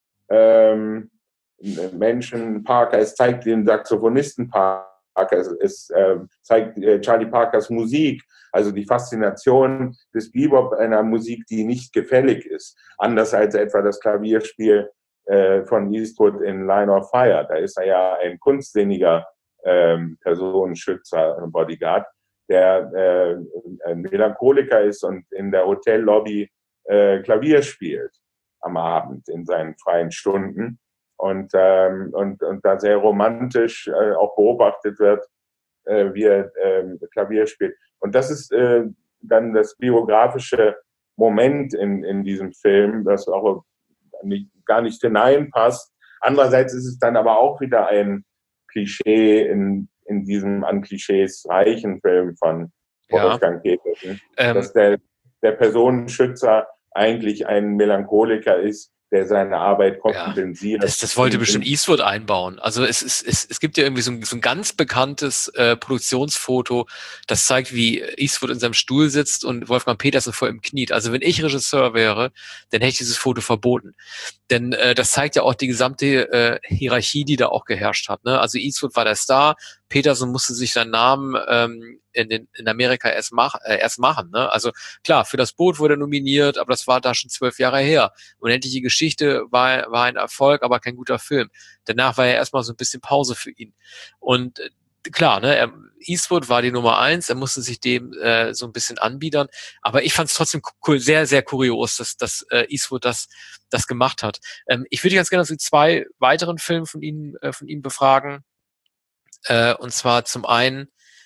Menschen Parker, es zeigt den Saxophonisten Parker, es zeigt Charlie Parkers Musik, also die Faszination des Bebop, einer Musik, die nicht gefällig ist, anders als etwa das Klavierspiel von Eastwood in Line of Fire. Da ist er ja ein kunstsinniger Personenschützer, Bodyguard, der ein Melancholiker ist und in der Hotellobby Klavier spielt am Abend in seinen freien Stunden und da sehr romantisch auch beobachtet wird, wie er Klavier spielt. Und das ist dann das biografische Moment in diesem Film, das auch gar nicht hineinpasst. Andererseits ist es dann aber auch wieder ein Klischee in diesem an Klischees reichen Film von Wolfgang Petersen, dass der Personenschützer eigentlich ein Melancholiker ist, der seine Arbeit kompensiert. Das wollte bestimmt Eastwood einbauen. Also es gibt ja irgendwie so ein ganz bekanntes Produktionsfoto, das zeigt, wie Eastwood in seinem Stuhl sitzt und Wolfgang Petersen vor ihm kniet. Also wenn ich Regisseur wäre, dann hätte ich dieses Foto verboten. Denn das zeigt ja auch die gesamte Hierarchie, die da auch geherrscht hat. Ne? Also Eastwood war der Star, Petersen musste sich seinen Namen in Amerika erst machen. Ne? Also klar, für das Boot wurde er nominiert, aber das war da schon 12 Jahre her. Unendliche Geschichte war ein Erfolg, aber kein guter Film. Danach war ja erstmal so ein bisschen Pause für ihn. Und klar, ne, Eastwood war die Nummer 1, er musste sich dem so ein bisschen anbiedern, aber ich fand es trotzdem cool, sehr, sehr kurios, dass Eastwood das gemacht hat. Ich würde ganz gerne zu 2 weiteren Filmen von ihm befragen. Und zwar zum einen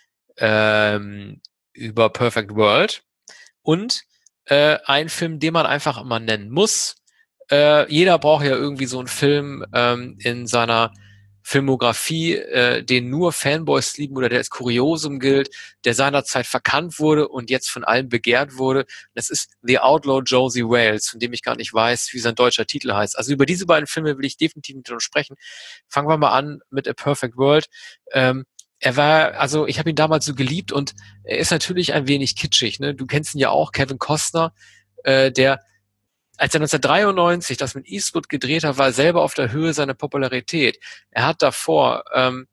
über Perfect World und ein Film, den man einfach immer nennen muss. Jeder braucht ja irgendwie so einen Film in seiner Filmografie, den nur Fanboys lieben oder der als Kuriosum gilt, der seinerzeit verkannt wurde und jetzt von allen begehrt wurde. Das ist The Outlaw Josie Wales, von dem ich gar nicht weiß, wie sein deutscher Titel heißt. Also über diese beiden Filme will ich definitiv mit dir sprechen. Fangen wir mal an mit A Perfect World. Ich habe ihn damals so geliebt und er ist natürlich ein wenig kitschig. Ne? Du kennst ihn ja auch, Kevin Costner, der, als er 1993 das mit Eastwood gedreht hat, war er selber auf der Höhe seiner Popularität. Er hat davor,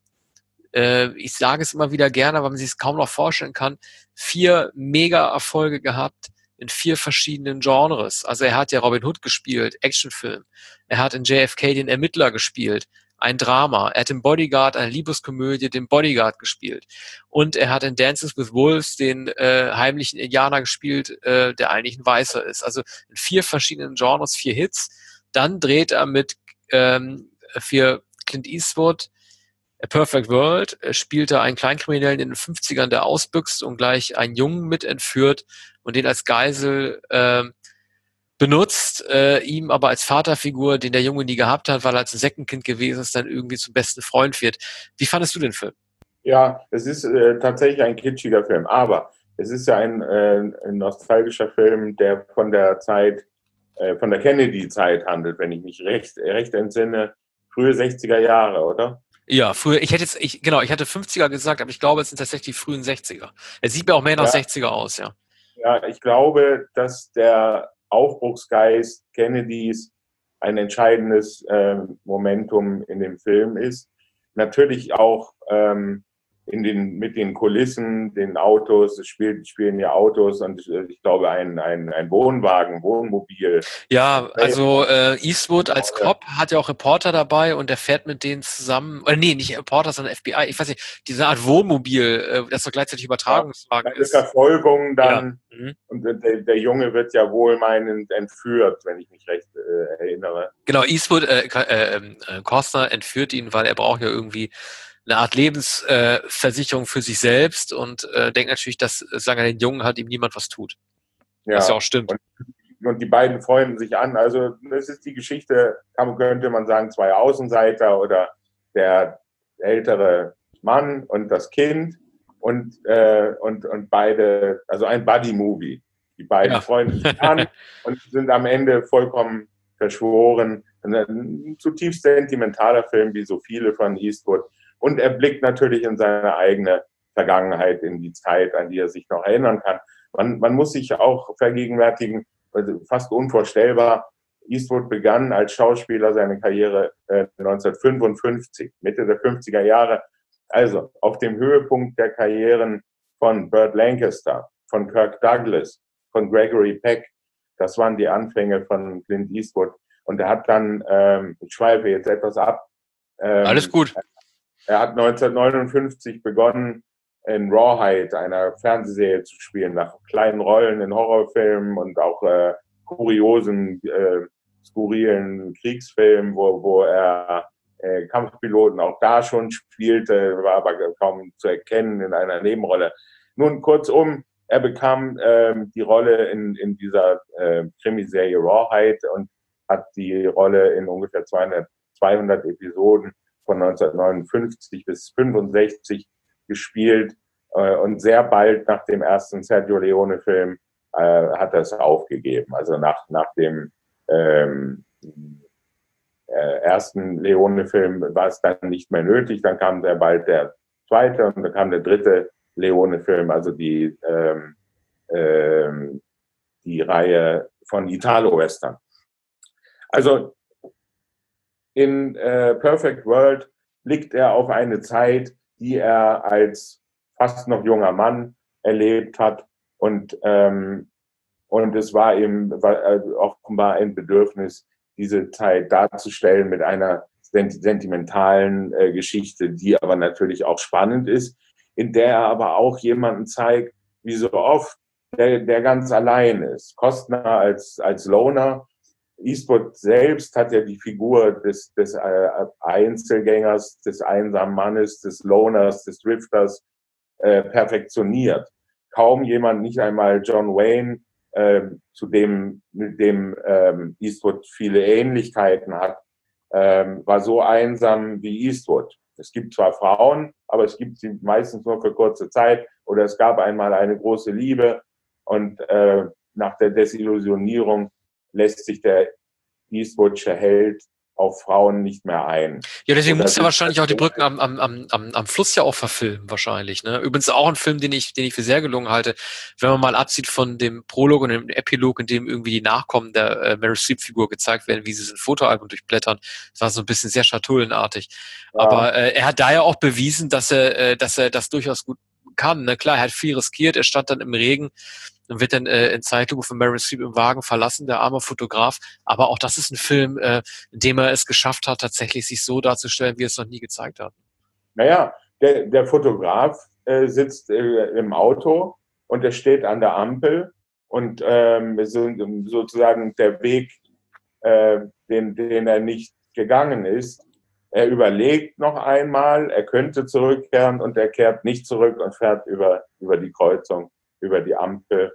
ich sage es immer wieder gerne, weil man sich es kaum noch vorstellen kann, 4 Mega-Erfolge gehabt in 4 verschiedenen Genres. Also er hat ja Robin Hood gespielt, Actionfilm. Er hat in JFK den Ermittler gespielt, ein Drama. Er hat in Bodyguard, eine Liebeskomödie, den Bodyguard gespielt. Und er hat in Dances with Wolves den heimlichen Indianer gespielt, der eigentlich ein Weißer ist. Also in 4 verschiedenen Genres, 4 Hits. Dann dreht er mit für Clint Eastwood A Perfect World, spielte einen Kleinkriminellen in den 50ern, der ausbüchst und gleich einen Jungen mit entführt und den als Geisel benutzt, ihm aber als Vaterfigur, den der Junge nie gehabt hat, weil er als ein Seckenkind gewesen ist, dann irgendwie zum besten Freund wird. Wie fandest du den Film? Ja, es ist tatsächlich ein kitschiger Film, aber es ist ja ein nostalgischer Film, der von der Zeit, von der Kennedy-Zeit handelt, wenn ich mich recht entsinne. Frühe 60er Jahre, oder? Ja, früher, ich hatte 50er gesagt, aber ich glaube, es sind tatsächlich die frühen 60er. Er sieht mir auch mehr nach 60er aus, ja. Ja, ich glaube, dass der Aufbruchsgeist Kennedys ein entscheidendes Momentum in dem Film ist. Natürlich auch mit den Kulissen, den Autos, spielen ja Autos und ich glaube ein Wohnmobil. Ja, also Eastwood als Cop hat ja auch Reporter dabei und der fährt mit denen zusammen, nee, nicht Reporter, sondern FBI, ich weiß nicht, diese Art Wohnmobil, das doch gleichzeitig Übertragungswagen ist. Verfolgung dann, ja. Und der Junge wird ja wohlmeinend entführt, wenn ich mich recht erinnere. Genau, Eastwood, Costner entführt ihn, weil er braucht ja irgendwie eine Art Lebensversicherung für sich selbst und denkt natürlich, dass, sagen wir, den Jungen hat, ihm niemand was tut. Ja. Was ja auch stimmt. Und die beiden freunden sich an. Also das ist die Geschichte, könnte man sagen, 2 Außenseiter oder der ältere Mann und das Kind und beide, also ein Buddy-Movie. Die beiden freunden sich an und sind am Ende vollkommen verschworen. Ein zutiefst sentimentaler Film, wie so viele von Eastwood. Und er blickt natürlich in seine eigene Vergangenheit, in die Zeit, an die er sich noch erinnern kann. Man muss sich auch vergegenwärtigen, also fast unvorstellbar, Eastwood begann als Schauspieler seine Karriere 1955, Mitte der 50er Jahre. Also auf dem Höhepunkt der Karrieren von Burt Lancaster, von Kirk Douglas, von Gregory Peck. Das waren die Anfänge von Clint Eastwood. Und er hat dann, ich schweife jetzt etwas ab. Alles gut. Er hat 1959 begonnen, in Rawhide, einer Fernsehserie, zu spielen, nach kleinen Rollen in Horrorfilmen und auch kuriosen, skurrilen Kriegsfilmen, wo er Kampfpiloten auch da schon spielte, war aber kaum zu erkennen in einer Nebenrolle. Nun, kurzum, er bekam die Rolle in dieser Krimiserie Rawhide und hat die Rolle in ungefähr 200 Episoden von 1959 bis 65 gespielt und sehr bald nach dem ersten Sergio Leone-Film hat er es aufgegeben. Also nach dem ersten Leone-Film war es dann nicht mehr nötig. Dann kam sehr bald der zweite und dann kam der dritte Leone-Film, also die Reihe von Italo-Western. Also in Perfect World blickt er auf eine Zeit, die er als fast noch junger Mann erlebt hat und es war ihm offenbar ein Bedürfnis, diese Zeit darzustellen mit einer sentimentalen Geschichte, die aber natürlich auch spannend ist, in der er aber auch jemanden zeigt, wie so oft, der ganz allein ist. Costner als Loner. Eastwood selbst hat ja die Figur des Einzelgängers, des einsamen Mannes, des Loners, des Drifters perfektioniert. Kaum jemand, nicht einmal John Wayne, mit dem Eastwood viele Ähnlichkeiten hat, war so einsam wie Eastwood. Es gibt zwar Frauen, aber es gibt sie meistens nur für kurze Zeit, oder es gab einmal eine große Liebe und nach der Desillusionierung lässt sich der Eastwoodsche Held auf Frauen nicht mehr ein. Ja, deswegen musst du wahrscheinlich auch die Brücken am Fluss ja auch verfilmen, wahrscheinlich. Ne? Übrigens auch ein Film, den ich für sehr gelungen halte, wenn man mal absieht von dem Prolog und dem Epilog, in dem irgendwie die Nachkommen der Meryl Streep-Figur gezeigt werden, wie sie so ein Fotoalbum durchblättern. Das war so ein bisschen sehr schatullenartig. Ja. Aber er hat da ja auch bewiesen, dass er das durchaus gut kann. Ne? Klar, er hat viel riskiert, er stand dann im Regen und wird dann in Zeitlupe von Meryl Streep im Wagen verlassen, der arme Fotograf. Aber auch das ist ein Film, in dem er es geschafft hat, tatsächlich sich so darzustellen, wie er es noch nie gezeigt hat. Naja, der Fotograf sitzt im Auto und er steht an der Ampel und sozusagen der Weg, den er nicht gegangen ist. Er überlegt noch einmal, er könnte zurückkehren und er kehrt nicht zurück und fährt über die Kreuzung, über die Ampel.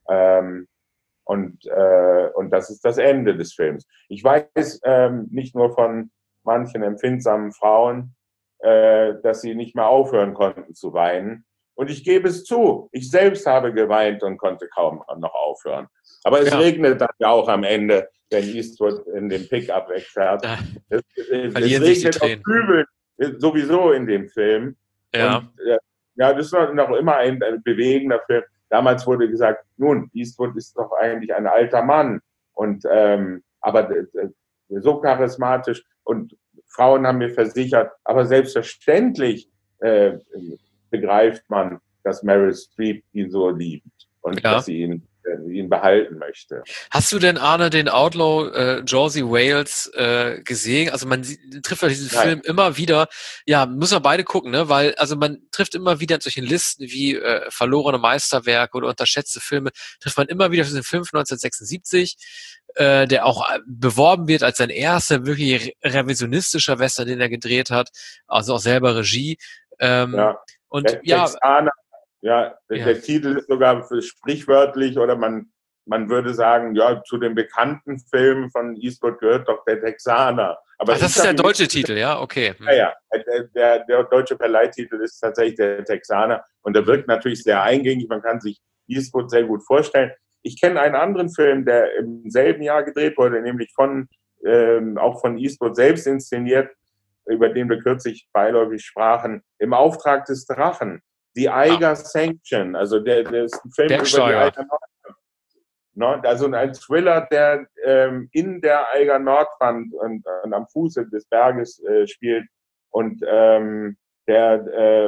Und das ist das Ende des Films. Ich weiß nicht nur von manchen empfindsamen Frauen, dass sie nicht mehr aufhören konnten zu weinen. Und ich gebe es zu, ich selbst habe geweint und konnte kaum noch aufhören. Aber es regnet dann ja auch am Ende, wenn Eastwood in dem Pickup wegfährt. Es regnet auf Kübeln sowieso in dem Film. Ja. Und das ist noch immer ein bewegender Film. Damals wurde gesagt, nun, Eastwood ist doch eigentlich ein alter Mann. Und aber so charismatisch. Und Frauen haben mir versichert, aber selbstverständlich begreift man, dass Meryl Streep ihn so liebt und dass sie ihn behalten möchte. Hast du denn, Arne, den Outlaw Josie Wales gesehen? Also man trifft ja diesen Film immer wieder, ja, müssen wir beide gucken, ne? Weil, also man trifft immer wieder in solchen Listen wie verlorene Meisterwerke oder unterschätzte Filme, trifft man immer wieder diesen Film von 1976, der auch beworben wird als sein erster wirklich revisionistischer Western, den er gedreht hat, also auch selber Regie. Und Texaner. Der Titel ist sogar sprichwörtlich, oder man würde sagen, ja, zu den bekannten Filmen von Eastwood gehört doch der Texaner. Aber das ist der deutsche Titel, ja, okay. Ja, der deutsche Verleihtitel ist tatsächlich der Texaner und der wirkt natürlich sehr eingängig, man kann sich Eastwood sehr gut vorstellen. Ich kenne einen anderen Film, der im selben Jahr gedreht wurde, nämlich auch von Eastwood selbst inszeniert, über den wir kürzlich beiläufig sprachen, Im Auftrag des Drachen. The Eiger Sanction, also der ist ein Film über die Eiger Nordwand. Also ein Thriller, der in der Eiger Nordwand und am Fuße des Berges spielt und der,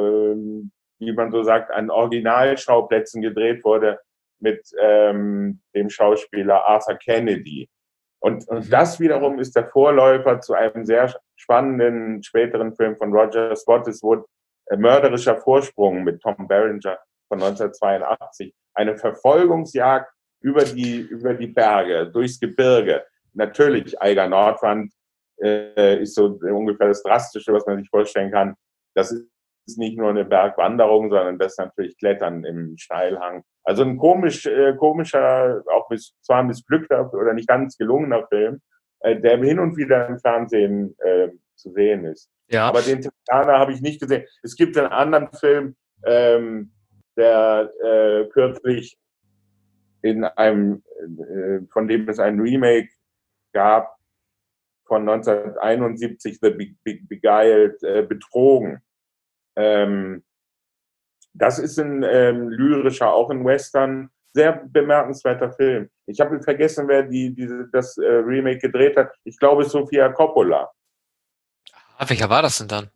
wie man so sagt, an Originalschauplätzen gedreht wurde mit dem Schauspieler Arthur Kennedy. Und das wiederum ist der Vorläufer zu einem sehr spannenden späteren Film von Roger Spottiswoode, Mörderischer Vorsprung mit Tom Berenger von 1982. Eine Verfolgungsjagd über die Berge, durchs Gebirge. Natürlich, Eiger Nordwand ist so ungefähr das Drastische, was man sich vorstellen kann. Das ist nicht nur eine Bergwanderung, sondern das ist natürlich Klettern im Steilhang. Also ein komischer, auch zwar ein missglückter oder nicht ganz gelungener Film. der hin und wieder im Fernsehen zu sehen ist. Ja. Aber den Toskana habe ich nicht gesehen. Es gibt einen anderen Film, der kürzlich in einem, von dem es ein Remake gab, von 1971, The Beguiled, Betrogen. Das ist ein lyrischer, auch ein Western, sehr bemerkenswerter Film. Ich habe vergessen, wer das Remake gedreht hat. Ich glaube, Sofia Coppola. Welcher war das denn dann?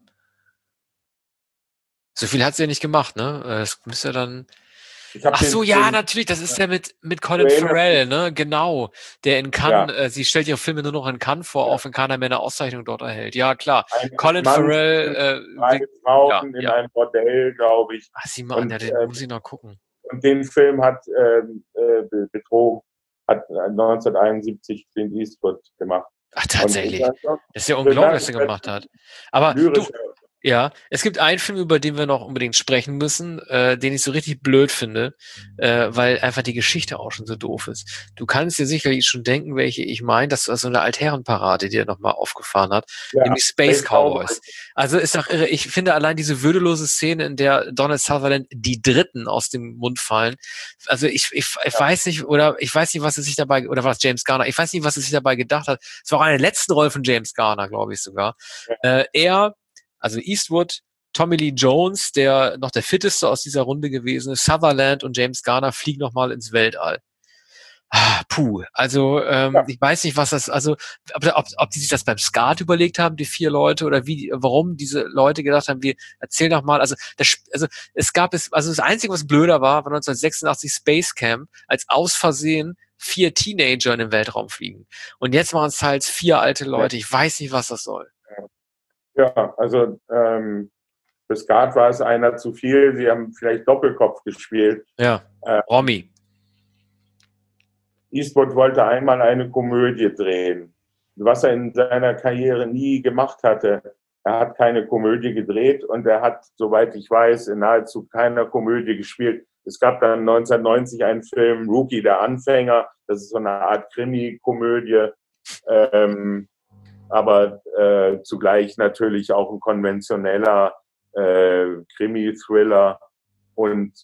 So viel hat sie ja nicht gemacht, ne? Es müsste dann. Ach so, ja, natürlich, das ist der mit Colin Farrell, ne? Genau. Der in Cannes, sie stellt ihre Filme nur noch in Cannes vor, auch wenn keiner mehr eine Auszeichnung dort erhält. Ja, klar. Colin Farrell. Drei Frauen in einem Bordell, glaube ich. Ach, sieh mal an, den muss ich noch gucken. Und den Film hat Betrogen, hat 1971 Clint Eastwood gemacht. Ach, tatsächlich. Das ist ja unglaublich, was er gemacht hat. Aber du, ja, es gibt einen Film, über den wir noch unbedingt sprechen müssen, den ich so richtig blöd finde, weil einfach die Geschichte auch schon so doof ist. Du kannst dir sicherlich schon denken, welche ich meine, dass so eine Altherrenparade dir nochmal aufgefahren hat, nämlich Space Cowboys. Also ist doch irre. Ich finde allein diese würdelose Szene, in der Donald Sutherland die Dritten aus dem Mund fallen. Also ich weiß nicht, oder ich weiß nicht, was es sich dabei, oder was James Garner, ich weiß nicht, was es sich dabei gedacht hat. Es war auch eine der letzten Rolle von James Garner, glaube ich sogar. Also Eastwood, Tommy Lee Jones, der noch der fitteste aus dieser Runde gewesen ist, Sutherland und James Garner fliegen nochmal ins Weltall. Also ich weiß nicht, was das, also ob die sich das beim Skat überlegt haben, die 4 Leute, oder warum diese Leute gedacht haben, wir erzählen doch mal, also das Einzige, was blöder war 1986 Space Camp, als aus Versehen 4 Teenager in den Weltraum fliegen. Und jetzt machen es halt 4 alte Leute. Ich weiß nicht, was das soll. Ja, also für Skat war es einer zu viel. Sie haben vielleicht Doppelkopf gespielt. Ja, Romy. Eastwood wollte einmal eine Komödie drehen, was er in seiner Karriere nie gemacht hatte. Er hat keine Komödie gedreht und er hat, soweit ich weiß, in nahezu keiner Komödie gespielt. Es gab dann 1990 einen Film, Rookie, der Anfänger. Das ist so eine Art Krimi-Komödie. Aber zugleich natürlich auch ein konventioneller Krimi-Thriller. Und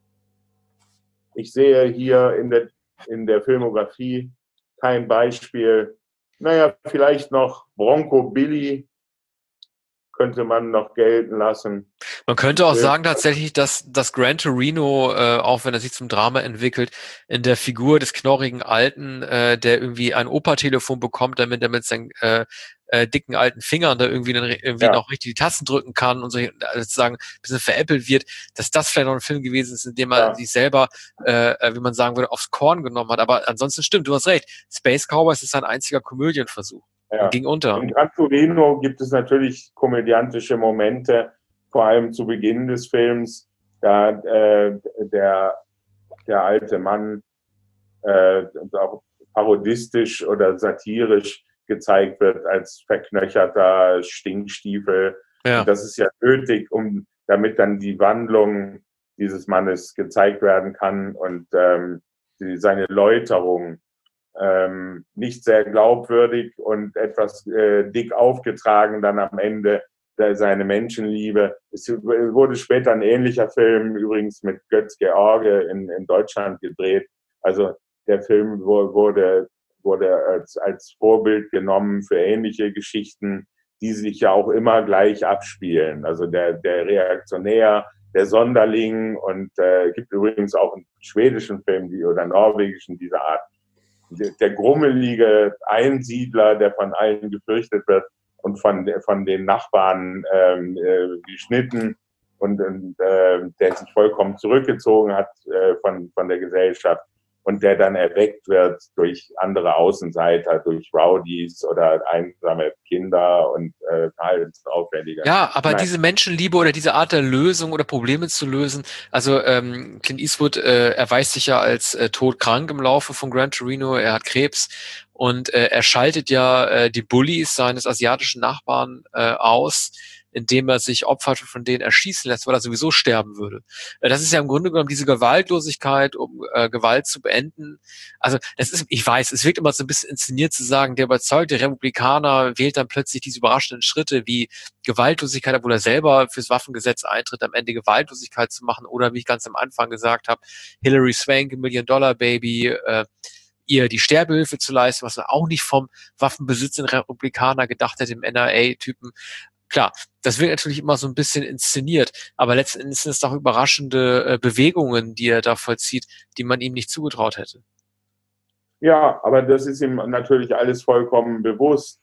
ich sehe hier in der Filmografie kein Beispiel. Naja, vielleicht noch Bronco Billy könnte man noch gelten lassen. Man könnte auch sagen tatsächlich, dass Gran Torino, auch wenn er sich zum Drama entwickelt, in der Figur des knorrigen Alten, der irgendwie ein Opa-Telefon bekommt, damit er mit seinen dicken alten Fingern da irgendwie noch richtig die Tasten drücken kann und so sozusagen ein bisschen veräppelt wird, dass das vielleicht noch ein Film gewesen ist, in dem man sich selber, wie man sagen würde, aufs Korn genommen hat. Aber ansonsten stimmt, du hast recht. Space Cowboys ist ein einziger Komödienversuch. Ja. Ging unter. In Gran Torino gibt es natürlich komödiantische Momente, vor allem zu Beginn des Films, da der alte Mann auch parodistisch oder satirisch gezeigt wird als verknöcherter Stinkstiefel. Ja. Und das ist ja nötig, damit dann die Wandlung dieses Mannes gezeigt werden kann und seine Läuterung nicht sehr glaubwürdig und etwas dick aufgetragen dann am Ende seine Menschenliebe. Es wurde später ein ähnlicher Film, übrigens mit Götz George in Deutschland gedreht. Also der Film wurde als Vorbild genommen für ähnliche Geschichten, die sich ja auch immer gleich abspielen. Also der Reaktionär, der Sonderling, und gibt übrigens auch einen schwedischen Film oder norwegischen dieser Art. Der grummelige Einsiedler, der von allen gefürchtet wird und von den Nachbarn geschnitten und der sich vollkommen zurückgezogen hat von der Gesellschaft und der dann erweckt wird durch andere Außenseiter, durch Rowdies oder einsame Kinder und verhaltensauffällige. Ja, aber diese Menschenliebe oder diese Art der Lösung oder Probleme zu lösen, also Clint Eastwood erweist sich ja als todkrank im Laufe von Gran Torino, er hat Krebs und er schaltet ja die Bullies seines asiatischen Nachbarn aus, indem er sich Opfer von denen erschießen lässt, weil er sowieso sterben würde. Das ist ja im Grunde genommen diese Gewaltlosigkeit, um Gewalt zu beenden. Also ich weiß, es wirkt immer so ein bisschen inszeniert zu sagen, der überzeugte Republikaner wählt dann plötzlich diese überraschenden Schritte wie Gewaltlosigkeit, obwohl er selber fürs Waffengesetz eintritt, am Ende Gewaltlosigkeit zu machen oder wie ich ganz am Anfang gesagt habe, Hillary Swank, $1 Million Baby, ihr die Sterbehilfe zu leisten, was man auch nicht vom waffenbesitzenden Republikaner gedacht hätte, im NRA-Typen. Klar, das wird natürlich immer so ein bisschen inszeniert, aber letzten Endes sind es doch überraschende Bewegungen, die er da vollzieht, die man ihm nicht zugetraut hätte. Ja, aber das ist ihm natürlich alles vollkommen bewusst.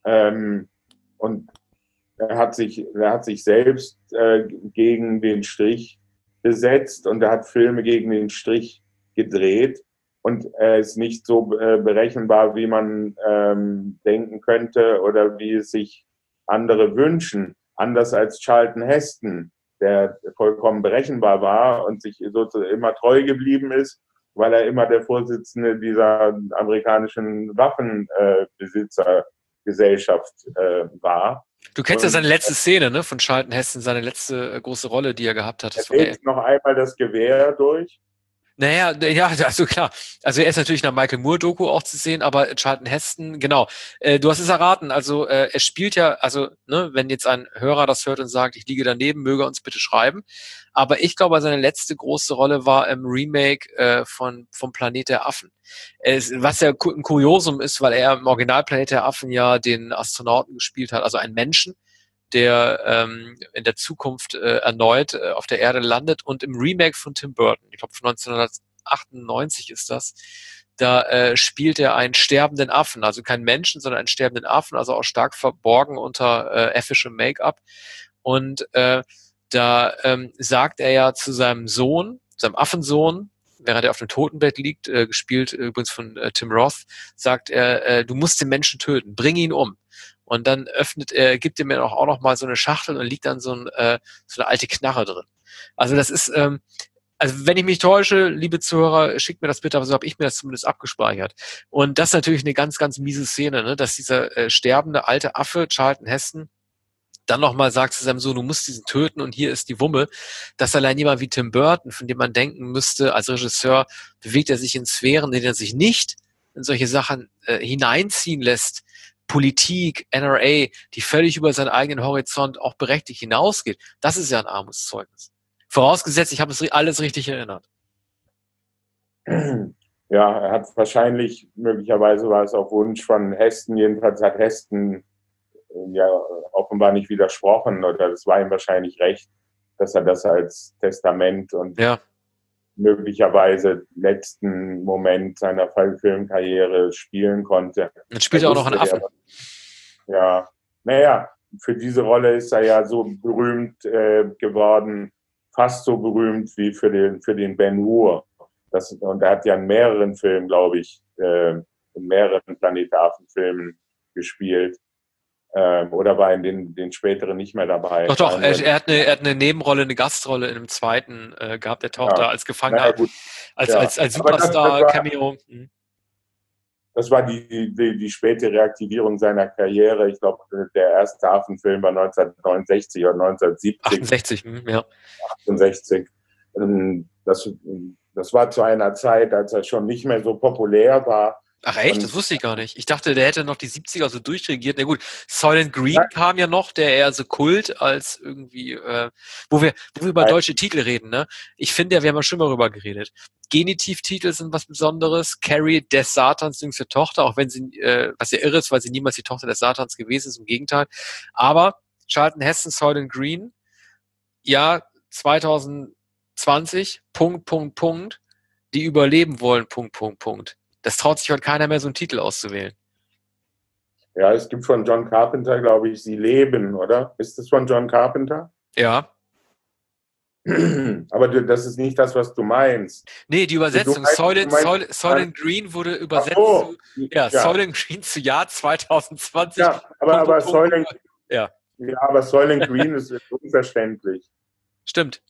Und er hat sich selbst gegen den Strich besetzt und er hat Filme gegen den Strich gedreht. Und er ist nicht so berechenbar, wie man denken könnte oder wie es sich andere wünschen. Anders als Charlton Heston, der vollkommen berechenbar war und sich sozusagen immer treu geblieben ist, weil er immer der Vorsitzende dieser amerikanischen Waffenbesitzergesellschaft war. Du kennst ja seine letzte Szene, ne, von Charlton Heston, seine letzte große Rolle, die er gehabt hat. Er hält noch einmal das Gewehr durch. Naja, ja, also klar. Also er ist natürlich in der Michael Moore-Doku auch zu sehen, aber Charlton Heston, genau. Du hast es erraten. Also er spielt ja, also ne, wenn jetzt ein Hörer das hört und sagt, ich liege daneben, möge er uns bitte schreiben. Aber ich glaube, seine letzte große Rolle war im Remake vom Planet der Affen. Was ja ein Kuriosum ist, weil er im Original Planet der Affen ja den Astronauten gespielt hat, also einen Menschen, der in der Zukunft erneut auf der Erde landet, und im Remake von Tim Burton, ich glaube von 1998 ist das, da spielt er einen sterbenden Affen, also keinen Menschen, sondern einen sterbenden Affen, also auch stark verborgen unter effischem Make-up. Und da sagt er ja zu seinem Sohn, seinem Affensohn, während er auf dem Totenbett liegt, gespielt übrigens von Tim Roth, sagt er, du musst den Menschen töten, bring ihn um. Und dann gibt er mir auch noch mal so eine Schachtel und liegt dann so eine alte Knarre drin. Also das ist, also wenn ich mich täusche, liebe Zuhörer, schickt mir das bitte, aber so habe ich mir das zumindest abgespeichert. Und das ist natürlich eine ganz, ganz miese Szene, ne? Dass dieser sterbende alte Affe, Charlton Heston, dann nochmal sagt zu seinem Sohn, du musst diesen töten und hier ist die Wumme, dass allein jemand wie Tim Burton, von dem man denken müsste, als Regisseur bewegt er sich in Sphären, in denen er sich nicht in solche Sachen hineinziehen lässt, Politik, NRA, die völlig über seinen eigenen Horizont auch berechtigt hinausgeht. Das ist ja ein Armutszeugnis. Vorausgesetzt, ich habe es alles richtig erinnert. Ja, er hat wahrscheinlich, möglicherweise war es auf Wunsch von Heston, jedenfalls hat Heston ja offenbar nicht widersprochen oder das war ihm wahrscheinlich recht, dass er das als Testament und möglicherweise letzten Moment seiner Filmkarriere spielen konnte. Dann spielt er auch noch einen Affen. Ja, naja, für diese Rolle ist er ja so berühmt geworden, fast so berühmt wie für den Ben-Hur. Und er hat ja in mehreren Filmen, glaube ich, in mehreren Planet der Affen-Filmen gespielt. Oder war in den späteren nicht mehr dabei? Doch, er hat eine Nebenrolle, eine Gastrolle in einem zweiten gehabt, der taucht da als Gefangener, als Superstar-Cameo. Das war die späte Reaktivierung seiner Karriere. Ich glaube, der erste Affenfilm war 1969 oder 1970. 68, ja. 68. Das war zu einer Zeit, als er schon nicht mehr so populär war. Ach echt? Das wusste ich gar nicht. Ich dachte, der hätte noch die 70er so durchregiert. Na gut, Soylent Green kam ja noch, der eher so Kult als irgendwie, wo wir über deutsche Titel reden, ne? Ich finde ja, wir haben ja schon mal darüber geredet. Genitivtitel sind was Besonderes. Carrie des Satans jüngste Tochter, auch wenn sie, was ja irre ist, weil sie niemals die Tochter des Satans gewesen ist, im Gegenteil. Aber Charlton Heston, Soylent Green, ja, 2020, die überleben wollen, Das traut sich heute keiner mehr, so einen Titel auszuwählen. Ja, es gibt von John Carpenter, glaube ich, Sie leben, oder? Ist das von John Carpenter? Ja. Aber das ist nicht das, was du meinst. Nee, die Übersetzung. Soylent Green wurde übersetzt zu Soylent Green zu Jahr 2020. Ja, aber Soylent Green ist unverständlich. Stimmt.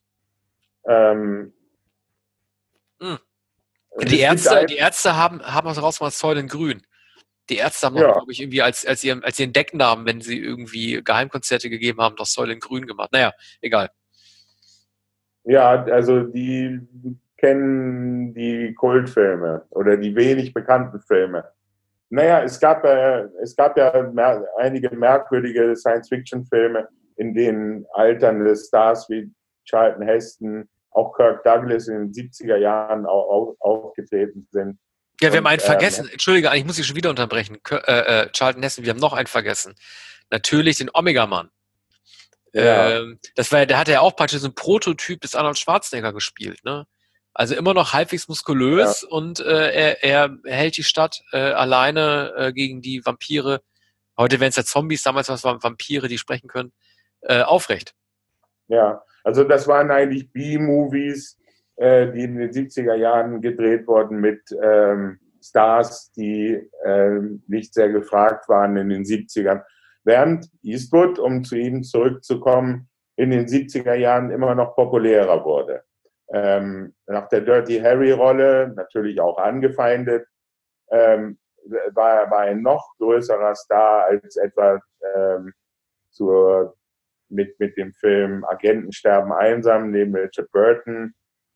Die Ärzte haben auch rausgemacht Soylent Grün. Die Ärzte haben noch, Ja, glaube ich, irgendwie als ihren Decknamen, wenn sie irgendwie Geheimkonzerte gegeben haben, doch Soylent Grün gemacht. Naja, egal. ja, also die kennen die Kultfilme oder die wenig bekannten Filme. Naja, es gab ja einige merkwürdige Science-Fiction-Filme, in denen alternde Stars wie Charlton Heston, auch Kirk Douglas in den 70er Jahren aufgetreten sind. Ja, wir haben Und einen vergessen. Entschuldige, ich muss dich schon wieder unterbrechen. Charlton Heston, wir haben noch einen vergessen. Natürlich den Omega-Mann. ja, Der hatte ja auch praktisch so einen Prototyp des Arnold Schwarzenegger gespielt, ne? Also immer noch halbwegs ja, muskulös und er hält die Stadt alleine gegen die Vampire. Heute wären es ja Zombies, damals waren Vampire, die sprechen können, aufrecht. ja. Also das waren eigentlich B-Movies, die in den 70er Jahren gedreht wurden mit Stars, die nicht sehr gefragt waren in den 70ern. Während Eastwood, um zu ihm zurückzukommen, in den 70er Jahren immer noch populärer wurde. Nach der Dirty Harry-Rolle, natürlich auch angefeindet, war ein noch größerer Star als etwa zur, mit dem Film Agenten sterben einsam neben Richard Burton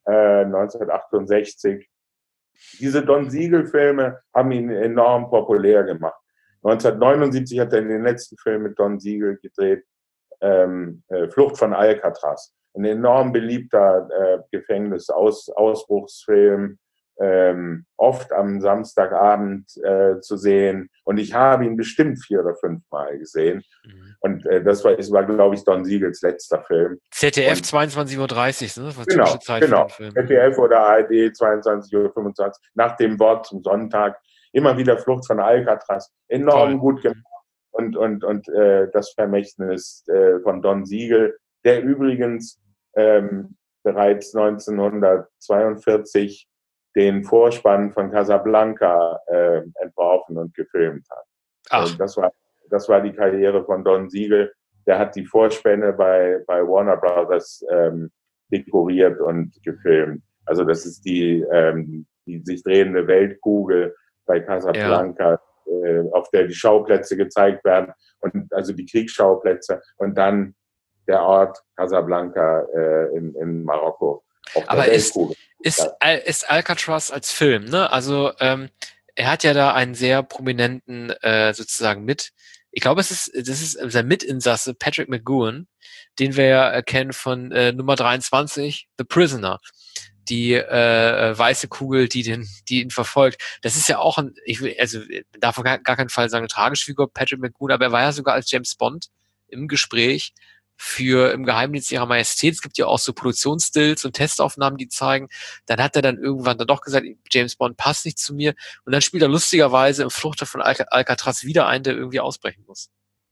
1968. Diese Don Siegel-Filme haben ihn enorm populär gemacht. 1979 hat er den letzten Film mit Don Siegel gedreht, Flucht von Alcatraz. Ein enorm beliebter Gefängnisausbruchsfilm, oft am Samstagabend zu sehen. Und ich habe ihn bestimmt 4 oder 5 Mal gesehen. Mhm. Und das war glaube ich, Don Siegels letzter Film. ZDF Und 22:30 Uhr, ne? Das war typische genau, Zeit für genau. den Film. ZDF oder ARD 22:25 Uhr, nach dem Wort zum Sonntag. Immer wieder Flucht von Alcatraz. Toll. Enorm gut gemacht. Und das Vermächtnis von Don Siegel, der übrigens bereits 1942 den Vorspann von Casablanca entworfen und gefilmt hat. Ach, Das war die Karriere von Don Siegel. Der hat die Vorspänne bei Warner Brothers dekoriert und gefilmt. Also das ist die sich drehende Weltkugel bei Casablanca, auf der die Schauplätze gezeigt werden, und also die Kriegsschauplätze, und dann der Ort Casablanca in Marokko auf der aber Weltkugel. ist Alcatraz als Film, ne? Also er hat ja da einen sehr prominenten sozusagen ich glaube, das ist sein Mitinsasse Patrick McGoohan, den wir ja kennen von Nummer 23, The Prisoner, die weiße Kugel, die ihn verfolgt. Das ist ja auch also darf gar keinen Fall sagen, eine tragische Figur, Patrick McGoohan, aber er war ja sogar als James Bond im Gespräch für Im Geheimdienst ihrer Majestät. Es gibt ja auch so Produktionsstills und Testaufnahmen, die zeigen. Dann hat er dann irgendwann dann doch gesagt, James Bond passt nicht zu mir. Und dann spielt er lustigerweise im Flucht von Alcatraz wieder einen, der irgendwie ausbrechen muss.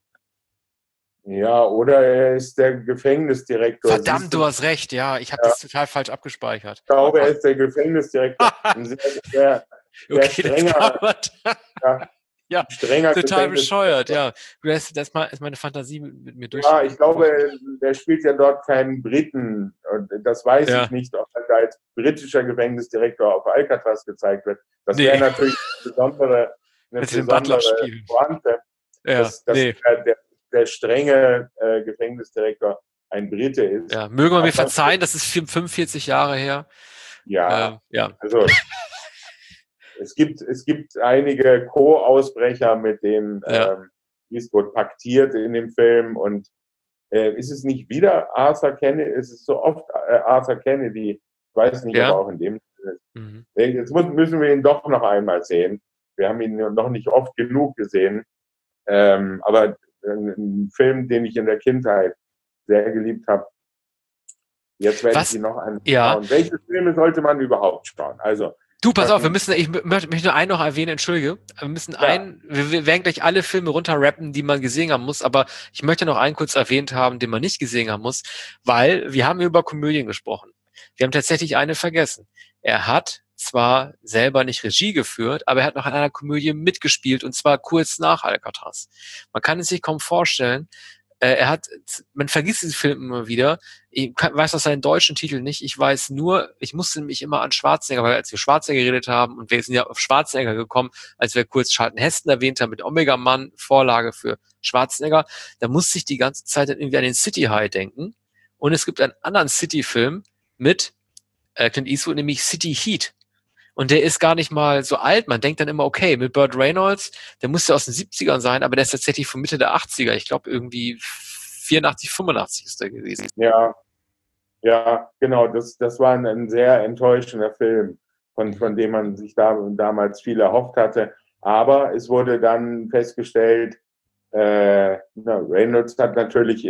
Ja, oder er ist der Gefängnisdirektor. Verdammt, du hast recht. Ja, ich habe das total falsch abgespeichert. Ich glaube, er ist der Gefängnisdirektor. Ein sehr Okay, strenger, ja, strenger total Gefängnis. bescheuert, ja. Das ist meine Fantasie mit mir durch. Ja, ich glaube, der spielt ja dort keinen Briten. Und das weiß ich nicht, ob er da als britischer Gefängnisdirektor auf Alcatraz gezeigt wird. Das wäre natürlich eine besondere Pointe, dass der strenge Gefängnisdirektor ein Brite ist. Ja, möge man mir verzeihen, das ist 45 Jahre her. Ja. Also es gibt einige Co-Ausbrecher, mit denen Eastwood paktiert in dem Film, und ist es nicht wieder Arthur Kennedy? Es ist so oft Arthur Kennedy. Ich weiß nicht, ob er auch in dem ist. Mhm. Jetzt müssen wir ihn doch noch einmal sehen. Wir haben ihn noch nicht oft genug gesehen. Aber ein Film, den ich in der Kindheit sehr geliebt habe. Jetzt werde ich ihn noch anschauen. Ja. Welche Filme sollte man überhaupt schauen? Also, du, pass auf, ich möchte nur einen noch erwähnen, entschuldige. Wir werden gleich alle Filme runterrappen, die man gesehen haben muss, aber ich möchte noch einen kurz erwähnt haben, den man nicht gesehen haben muss, weil wir haben über Komödien gesprochen. Wir haben tatsächlich eine vergessen. Er hat zwar selber nicht Regie geführt, aber er hat noch an einer Komödie mitgespielt, und zwar kurz nach Alcatraz. Man kann es sich kaum vorstellen, Man vergisst diesen Film immer wieder. Ich weiß auch seinen deutschen Titel nicht. Ich weiß nur, ich musste mich immer an Schwarzenegger, weil als wir Schwarzenegger geredet haben und wir sind ja auf Schwarzenegger gekommen, als wir kurz Charlton Heston erwähnt haben mit Omega Mann, Vorlage für Schwarzenegger, da musste ich die ganze Zeit dann irgendwie an den City High denken. Und es gibt einen anderen City-Film mit Clint Eastwood, nämlich City Heat. Und der ist gar nicht mal so alt. Man denkt dann immer, okay, mit Burt Reynolds, der musste aus den 70ern sein, aber der ist tatsächlich von Mitte der 80er. Ich glaube, irgendwie 84, 85 ist der gewesen. Ja, ja, genau. Das war ein sehr enttäuschender Film, von dem man sich damals viel erhofft hatte. Aber es wurde dann festgestellt, Reynolds hat natürlich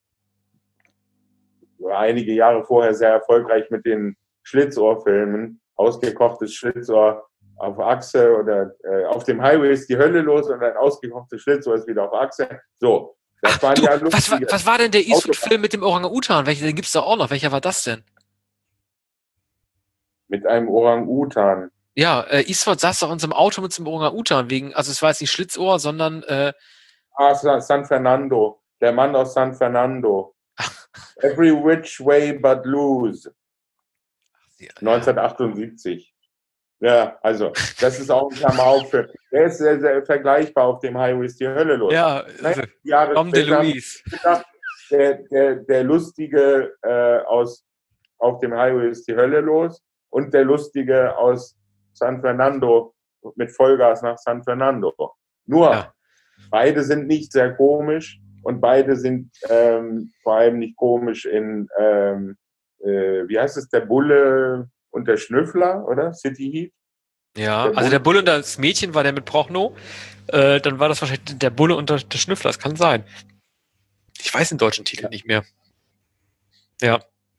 einige Jahre vorher sehr erfolgreich mit den Schlitzohrfilmen, ausgekochtes Schlitzohr auf Achse oder auf dem Highway ist die Hölle los und ein ausgekochtes Schlitzohr ist wieder auf Achse. So, das waren ja lustige. Was war denn der Eastwood-Film mit dem Orang-Utan? Den gibt's da auch noch. Welcher war das denn? Mit einem Orang-Utan. Ja, Eastwood saß doch in so einem Auto mit so einem Orang-Utan also es war jetzt nicht Schlitzohr, sondern San Fernando. Der Mann aus San Fernando. Every Which Way But Loose. 1978. Ja, also, das ist auch ein Klamauk-Film. Der ist sehr, sehr vergleichbar auf dem Highway ist die Hölle los. Ja, Tom DeLuise. Der Lustige auf dem Highway ist die Hölle los und der Lustige aus San Fernando mit Vollgas nach San Fernando. Nur, beide sind nicht sehr komisch und beide sind vor allem nicht komisch in wie heißt es, der Bulle und der Schnüffler, oder? City Heat? Ja, also der Bulle und das Mädchen war der mit Prochnow. Dann war das wahrscheinlich der Bulle und der Schnüffler, das kann sein. Ich weiß den deutschen Titel nicht mehr. Ja.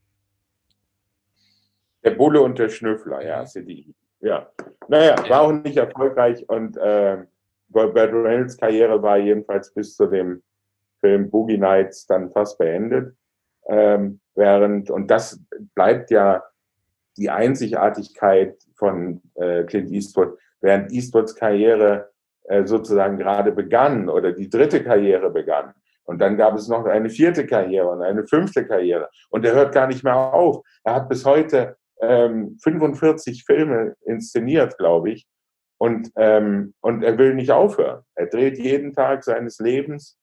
Der Bulle und der Schnüffler, ja, City Heat. Ja. Naja, war auch nicht erfolgreich und Burt Reynolds' Karriere war jedenfalls bis zu dem Film Boogie Nights dann fast beendet. Und das bleibt ja die Einzigartigkeit von Clint Eastwood, während Eastwoods Karriere sozusagen gerade begann oder die dritte Karriere begann. Und dann gab es noch eine vierte Karriere und eine fünfte Karriere. Und er hört gar nicht mehr auf. Er hat bis heute 45 Filme inszeniert, glaube ich. Und er will nicht aufhören. Er dreht jeden Tag seines Lebens.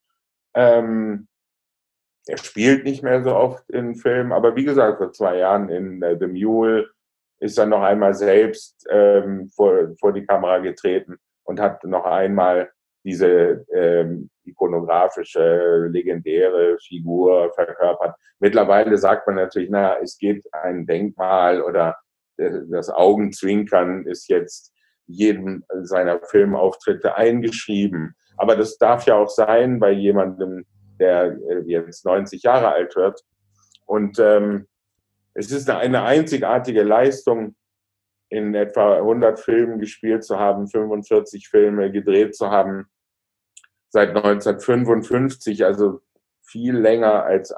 Er spielt nicht mehr so oft in Filmen, aber wie gesagt, vor 2 Jahren in The Mule ist er noch einmal selbst vor die Kamera getreten und hat noch einmal diese ikonografische, legendäre Figur verkörpert. Mittlerweile sagt man natürlich, es gibt ein Denkmal oder das Augenzwinkern ist jetzt jedem seiner Filmauftritte eingeschrieben. Aber das darf ja auch sein bei jemandem, der jetzt 90 Jahre alt wird. Und es ist eine einzigartige Leistung, in etwa 100 Filmen gespielt zu haben, 45 Filme gedreht zu haben, seit 1955, also viel länger als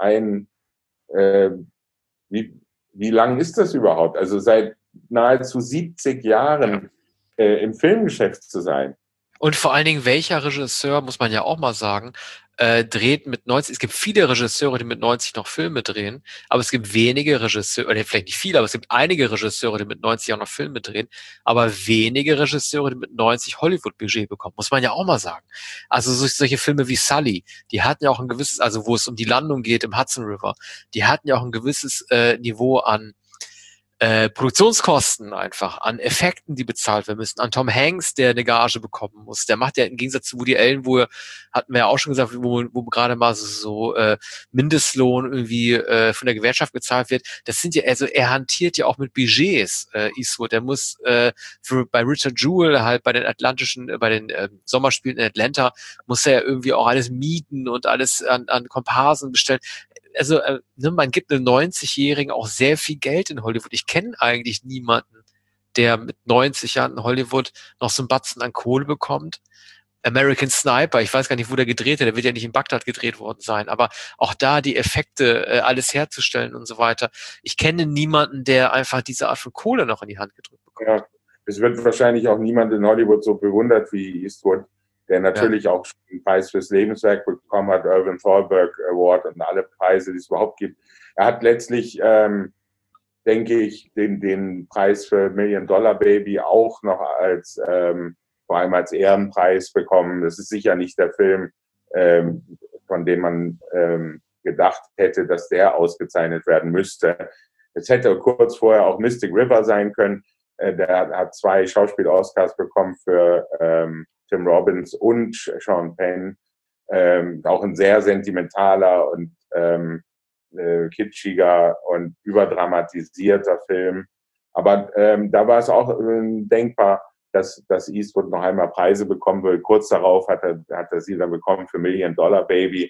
wie lang ist das überhaupt? Also seit nahezu 70 Jahren im Filmgeschäft zu sein. Und vor allen Dingen, welcher Regisseur, muss man ja auch mal sagen, dreht mit 90, es gibt viele Regisseure, die mit 90 noch Filme drehen, aber es gibt wenige Regisseure, oder vielleicht nicht viele, aber es gibt einige Regisseure, die mit 90 auch noch Filme drehen, aber wenige Regisseure, die mit 90 Hollywood-Budget bekommen, muss man ja auch mal sagen. Also solche Filme wie Sully, die hatten ja auch ein gewisses, also wo es um die Landung geht im Hudson River, die hatten ja auch ein gewisses Niveau an Produktionskosten einfach, an Effekten, die bezahlt werden müssen, an Tom Hanks, der eine Gage bekommen muss. Der macht ja im Gegensatz zu Woody Allen, hatten wir ja auch schon gesagt, wo gerade mal so Mindestlohn irgendwie von der Gewerkschaft gezahlt wird. Das sind ja, also er hantiert ja auch mit Budgets, Eastwood. Der muss bei Richard Jewell halt bei den Sommerspielen in Atlanta, muss er ja irgendwie auch alles mieten und alles an Komparsen bestellen. Also man gibt einem 90-Jährigen auch sehr viel Geld in Hollywood. Ich kenne eigentlich niemanden, der mit 90 Jahren in Hollywood noch so einen Batzen an Kohle bekommt. American Sniper, ich weiß gar nicht, wo der gedreht hat, der wird ja nicht in Bagdad gedreht worden sein, aber auch da die Effekte, alles herzustellen und so weiter. Ich kenne niemanden, der einfach diese Art von Kohle noch in die Hand gedrückt bekommt. Ja, es wird wahrscheinlich auch niemand in Hollywood so bewundert wie Eastwood. der natürlich auch den Preis fürs Lebenswerk bekommen hat, Irving Thalberg Award und alle Preise, die es überhaupt gibt. Er hat letztlich, denke ich, den Preis für $1-Million-Baby auch noch als, vor allem als Ehrenpreis bekommen. Das ist sicher nicht der Film, von dem man gedacht hätte, dass der ausgezeichnet werden müsste. Es hätte kurz vorher auch Mystic River sein können. Der hat 2 Schauspiel-Oscars bekommen für Tim Robbins und Sean Penn. Auch ein sehr sentimentaler und kitschiger und überdramatisierter Film. Aber da war es auch denkbar, dass Eastwood noch einmal Preise bekommen will. Kurz darauf hat er sie dann bekommen für $1-Million-Baby.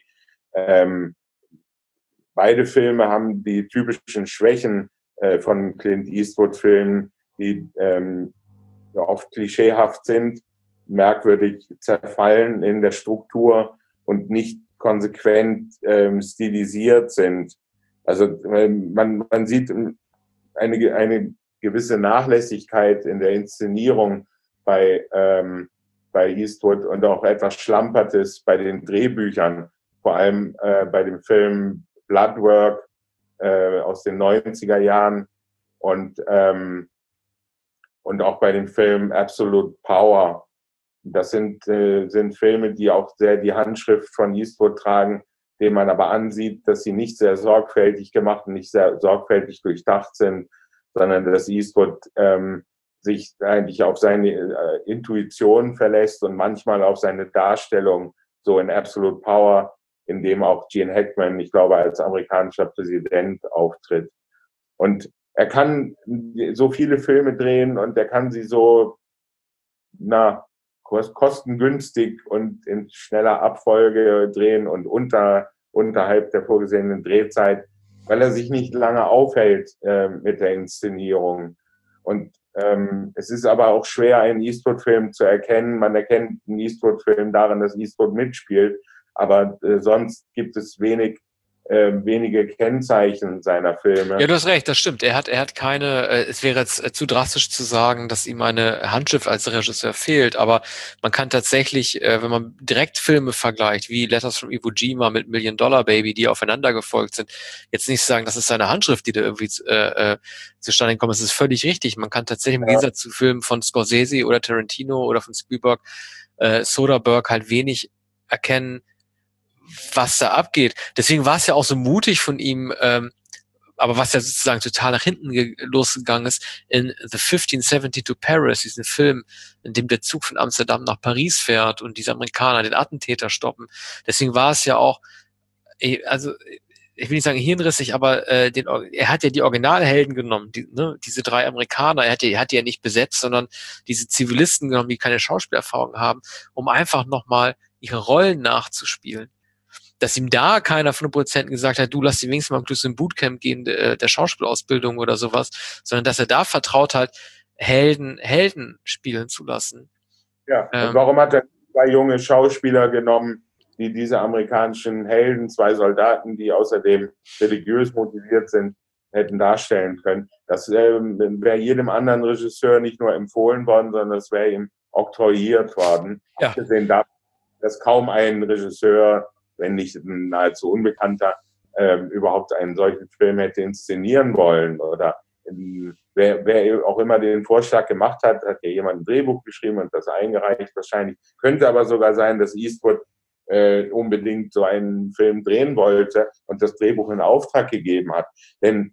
Beide Filme haben die typischen Schwächen von Clint Eastwood-Filmen, die oft klischeehaft sind, merkwürdig zerfallen in der Struktur und nicht konsequent stilisiert sind. Also man sieht eine gewisse Nachlässigkeit in der Inszenierung bei Eastwood und auch etwas Schlampertes bei den Drehbüchern, vor allem bei dem Film Bloodwork aus den 90er Jahren und auch bei dem Film Absolute Power. Das sind Filme, die auch sehr die Handschrift von Eastwood tragen, denen man aber ansieht, dass sie nicht sehr sorgfältig gemacht und nicht sehr sorgfältig durchdacht sind, sondern dass Eastwood sich eigentlich auf seine Intuition verlässt und manchmal auf seine Darstellung, so in Absolute Power, in dem auch Gene Hackman, ich glaube, als amerikanischer Präsident auftritt. Und er kann so viele Filme drehen und er kann sie so kostengünstig und in schneller Abfolge drehen und unterhalb der vorgesehenen Drehzeit, weil er sich nicht lange aufhält mit der Inszenierung. Und es ist aber auch schwer, einen Eastwood-Film zu erkennen. Man erkennt einen Eastwood-Film daran, dass Eastwood mitspielt, aber sonst gibt es wenige Kennzeichen seiner Filme. Ja, du hast recht, das stimmt. Er hat keine, es wäre jetzt zu drastisch zu sagen, dass ihm eine Handschrift als Regisseur fehlt, aber man kann tatsächlich, wenn man direkt Filme vergleicht, wie Letters from Iwo Jima mit $1-Million-Baby, die aufeinander gefolgt sind, jetzt nicht sagen, das ist seine Handschrift, die da irgendwie zustande kommt. Es ist völlig richtig. Man kann tatsächlich im Gegensatz zu Filmen von Scorsese oder Tarantino oder von Spielberg, Soderbergh halt wenig erkennen, was da abgeht. Deswegen war es ja auch so mutig von ihm, aber was ja sozusagen total nach hinten losgegangen ist, in The 1570 to Paris, diesen Film, in dem der Zug von Amsterdam nach Paris fährt und diese Amerikaner den Attentäter stoppen. Deswegen war es ja auch, also ich will nicht sagen hirnrissig, aber er hat ja die Originalhelden genommen, diese 3 Amerikaner, er hat die ja nicht besetzt, sondern diese Zivilisten genommen, die keine Schauspielerfahrung haben, um einfach nochmal ihre Rollen nachzuspielen. Dass ihm da keiner von den Produzenten gesagt hat, du lass die wenigstens mal durch ein Bootcamp gehen, der Schauspielausbildung oder sowas, sondern dass er da vertraut hat, Helden spielen zu lassen. Ja, und warum hat er 2 junge Schauspieler genommen, die diese amerikanischen Helden, 2 Soldaten, die außerdem religiös motiviert sind, hätten darstellen können? Das wäre jedem anderen Regisseur nicht nur empfohlen worden, sondern es wäre ihm oktroyiert worden. Ja. Abgesehen davon, dass kaum ein Regisseur, wenn nicht ein nahezu Unbekannter, überhaupt einen solchen Film hätte inszenieren wollen. Oder wer auch immer den Vorschlag gemacht hat ja jemand ein Drehbuch geschrieben und das eingereicht wahrscheinlich. Könnte aber sogar sein, dass Eastwood unbedingt so einen Film drehen wollte und das Drehbuch in Auftrag gegeben hat. Denn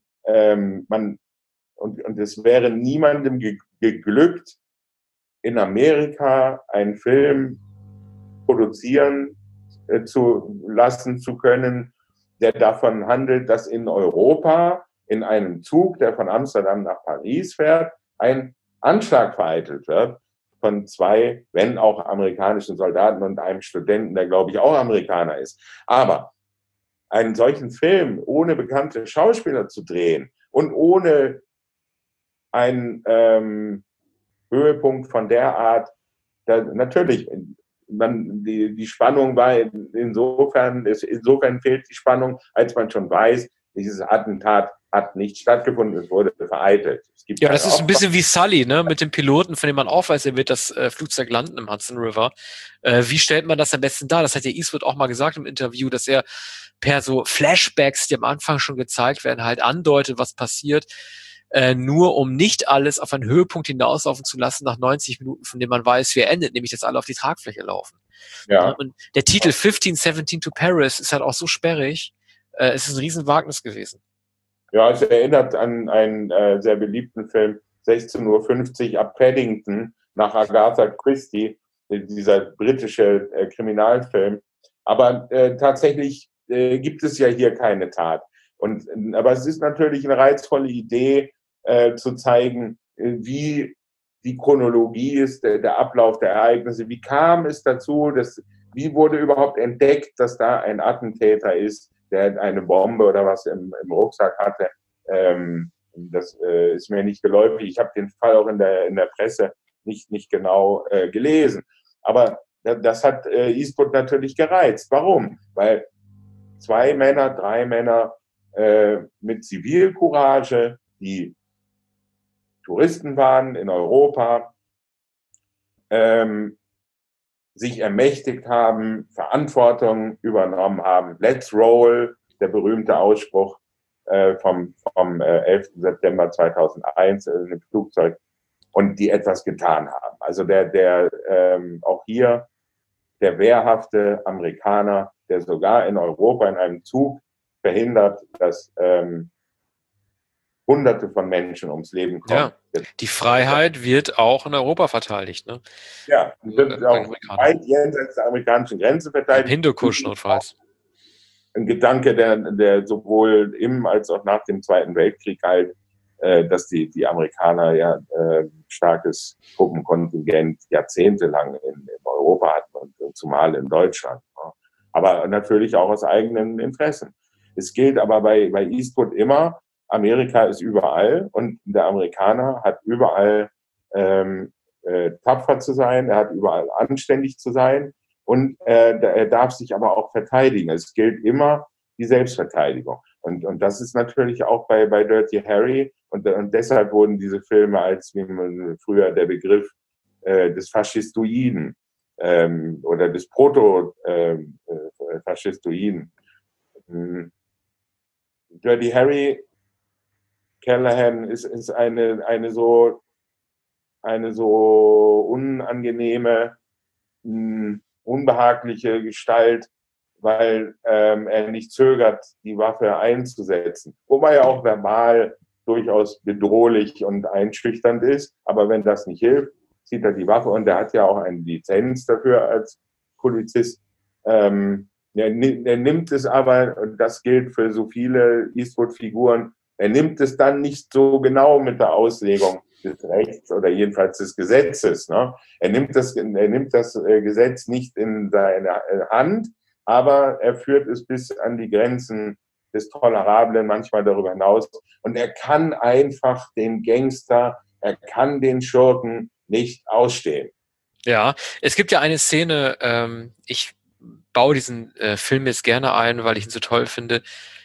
es wäre niemandem geglückt, in Amerika einen Film produzieren zu lassen zu können, der davon handelt, dass in Europa in einem Zug, der von Amsterdam nach Paris fährt, ein Anschlag vereitelt wird von 2, wenn auch amerikanischen Soldaten und einem Studenten, der glaube ich auch Amerikaner ist. Aber einen solchen Film ohne bekannte Schauspieler zu drehen und ohne einen Höhepunkt von der Art, natürlich, die Spannung war insofern fehlt die Spannung, als man schon weiß, dieses Attentat hat nicht stattgefunden, es wurde vereitelt. Es gibt Ja, keine das ist ein Opfer. bisschen wie Sully, ne, mit dem Piloten, von dem man auch weiß, er wird das Flugzeug landen im Hudson River. Wie stellt man das am besten dar? Das hat ja Eastwood auch mal gesagt im Interview, dass er per so Flashbacks, die am Anfang schon gezeigt werden, halt andeutet, was passiert, nur um nicht alles auf einen Höhepunkt hinauslaufen zu lassen nach 90 Minuten, von dem man weiß, wie er endet, nämlich dass alle auf die Tragfläche laufen. Ne? Ja. Und der Titel 1517 to Paris ist halt auch so sperrig. Es ist ein Riesenwagnis gewesen. Ja, es erinnert an einen sehr beliebten Film, 16:50 Uhr ab Paddington nach Agatha Christie, dieser britische Kriminalfilm. Aber tatsächlich gibt es ja hier keine Tat. Aber es ist natürlich eine reizvolle Idee, zu zeigen, wie die Chronologie ist, der Ablauf der Ereignisse. Wie kam es dazu, wie wurde überhaupt entdeckt, dass da ein Attentäter ist, der eine Bombe oder was im Rucksack hatte. Das ist mir nicht geläufig. Ich habe den Fall auch in der Presse nicht genau gelesen. Aber das hat Eastwood natürlich gereizt. Warum? Weil 2 Männer, 3 Männer mit Zivilcourage, die Touristen waren in Europa, sich ermächtigt haben, Verantwortung übernommen haben. Let's roll, der berühmte Ausspruch vom 11. September 2001 im Flugzeug, und die etwas getan haben. Also auch hier der wehrhafte Amerikaner, der sogar in Europa in einem Zug verhindert, dass Hunderte von Menschen ums Leben kommen. Ja, die Freiheit wird auch in Europa verteidigt, ne? Ja, wird auch weit jenseits der amerikanischen Grenze verteidigt. Hindukusch notfalls. Ein Gedanke, der sowohl im als auch nach dem Zweiten Weltkrieg galt, dass die Amerikaner ja starkes Truppenkontingent jahrzehntelang in Europa hatten und zumal in Deutschland. Aber natürlich auch aus eigenen Interessen. Es gilt aber bei Eastwood immer, Amerika ist überall und der Amerikaner hat überall tapfer zu sein, er hat überall anständig zu sein und er darf sich aber auch verteidigen. Es gilt immer die Selbstverteidigung. Und das ist natürlich auch bei Dirty Harry und deshalb wurden diese Filme als, wie man früher der Begriff des Faschistoiden oder des Proto-Faschistoiden. Dirty Harry Callahan ist eine so unangenehme, unbehagliche Gestalt, weil er nicht zögert, die Waffe einzusetzen. Wobei er auch verbal durchaus bedrohlich und einschüchternd ist. Aber wenn das nicht hilft, zieht er die Waffe, und er hat ja auch eine Lizenz dafür als Polizist. Er nimmt es aber, und das gilt für so viele Eastwood-Figuren, er nimmt es dann nicht so genau mit der Auslegung des Rechts oder jedenfalls des Gesetzes. Ne? Er nimmt das Gesetz nicht in seine Hand, aber er führt es bis an die Grenzen des Tolerablen, manchmal darüber hinaus. Und er kann einfach den Gangster, er kann den Schurken nicht ausstehen. Ja, es gibt ja eine Szene, ich baue diesen Film jetzt gerne ein, weil ich ihn so toll finde.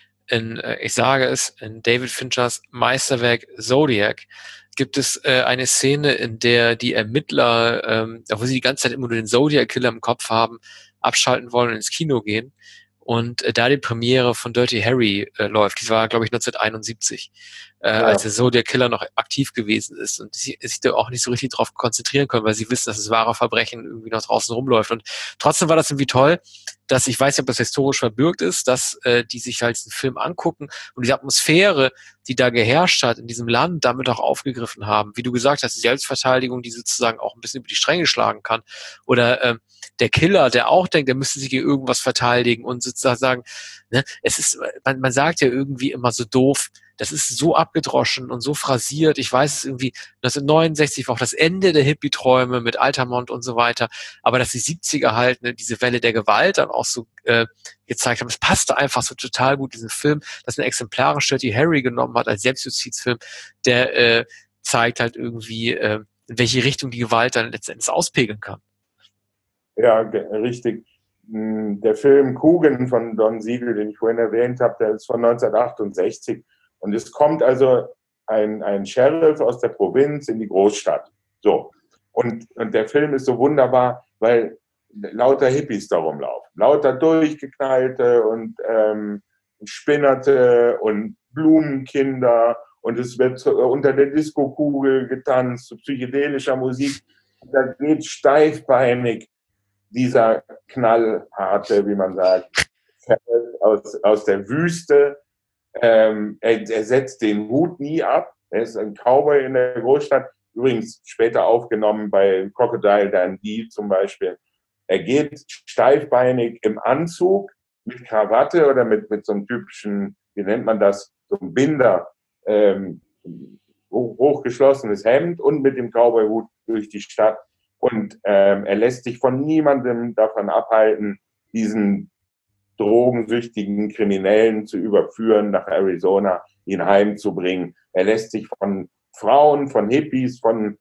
Ich sage es, in David Finchers Meisterwerk Zodiac gibt es eine Szene, in der die Ermittler, wo sie die ganze Zeit immer nur den Zodiac-Killer im Kopf haben, abschalten wollen und ins Kino gehen. Und da die Premiere von Dirty Harry läuft, die war, glaube ich, 1971, als der Zodiac-Killer noch aktiv gewesen ist und sie sich da auch nicht so richtig drauf konzentrieren können, weil sie wissen, dass das wahre Verbrechen irgendwie noch draußen rumläuft. Und trotzdem war das irgendwie toll, dass, ich weiß nicht, ob das historisch verbürgt ist, dass die sich halt diesen Film angucken und diese Atmosphäre, die da geherrscht hat in diesem Land, damit auch aufgegriffen haben. Wie du gesagt hast, die Selbstverteidigung, die sozusagen auch ein bisschen über die Stränge schlagen kann. Oder der Killer, der auch denkt, er müsste sich gegen irgendwas verteidigen und sozusagen, ne, es ist, man sagt ja irgendwie immer so doof, das ist so abgedroschen und so phrasiert. Ich weiß es irgendwie, 1969 war auch das Ende der Hippie-Träume mit Altamont und so weiter. Aber dass die 70er halt, ne, diese Welle der Gewalt dann auch so gezeigt haben, es passte einfach so total gut, diesen Film, dass ein exemplarisch Dirty Harry genommen hat als Selbstjustizfilm, der zeigt halt irgendwie, in welche Richtung die Gewalt dann letztendlich auspegeln kann. Ja, richtig. Der Film Coogan von Don Siegel, den ich vorhin erwähnt habe, der ist von 1968. Und es kommt also ein Sheriff aus der Provinz in die Großstadt. So. Und der Film ist so wunderbar, weil lauter Hippies da rumlaufen. Lauter Durchgeknallte und Spinnerte und Blumenkinder. Und es wird unter der Diskokugel getanzt, zu psychedelischer Musik. Da geht steifbeinig dieser knallharte, wie man sagt, aus der Wüste. Er setzt den Hut nie ab. Er ist ein Cowboy in der Großstadt. Übrigens später aufgenommen bei Crocodile Dundee zum Beispiel. Er geht steifbeinig im Anzug mit Krawatte oder mit so einem typischen, wie nennt man das, so einem Binder, hochgeschlossenes Hemd und mit dem Cowboy-Hut durch die Stadt. Und er lässt sich von niemandem davon abhalten, diesen drogensüchtigen Kriminellen zu überführen nach Arizona, ihn heimzubringen. Er lässt sich von Frauen, von Hippies, von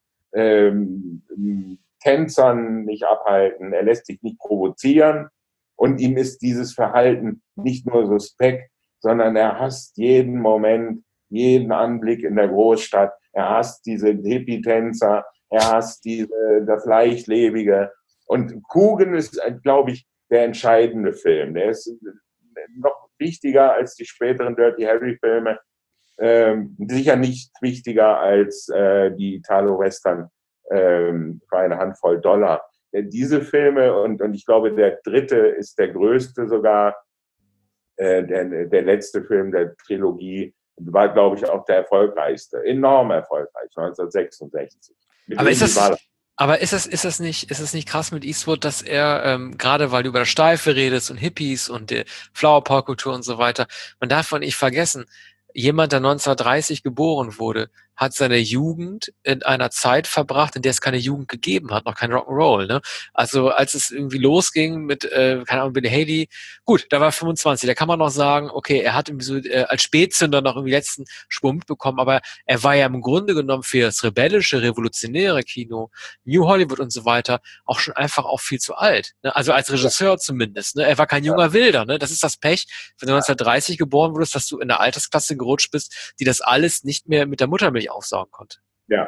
Tänzern nicht abhalten. Er lässt sich nicht provozieren. Und ihm ist dieses Verhalten nicht nur suspekt, sondern er hasst jeden Moment, jeden Anblick in der Großstadt. Er hasst diese Hippie-Tänzer. Er hasst das Leichtlebige. Und Coogan ist, glaube ich, der entscheidende Film. Der ist noch wichtiger als die späteren Dirty Harry-Filme. Sicher nicht wichtiger als die Italo-Western für eine Handvoll Dollar. Diese Filme, und ich glaube, der dritte ist der größte sogar, der letzte Film der Trilogie, war, glaube ich, auch der erfolgreichste. Enorm erfolgreich, 1966. Aber ist das nicht krass mit Eastwood, dass er, gerade weil du über das Steife redest und Hippies und die Flower Power Kultur und so weiter, man darf von nicht vergessen, jemand, der 1930 geboren wurde, hat seine Jugend in einer Zeit verbracht, in der es keine Jugend gegeben hat, noch kein Rock'n'Roll, ne? Also als es irgendwie losging mit, keine Ahnung, Billy Haley, gut, da war er 25, da kann man noch sagen, okay, er hat irgendwie so als Spätzünder noch irgendwie letzten Schwung bekommen, aber er war ja im Grunde genommen für das rebellische, revolutionäre Kino, New Hollywood und so weiter, auch schon einfach auch viel zu alt, ne? Also als Regisseur zumindest, ne? Er war kein junger Wilder, ne? Das ist das Pech, wenn du 1930 geboren wurdest, dass du in der Altersklasse gerutscht bist, die das alles nicht mehr mit der Muttermilch aufsaugen konnte. Ja.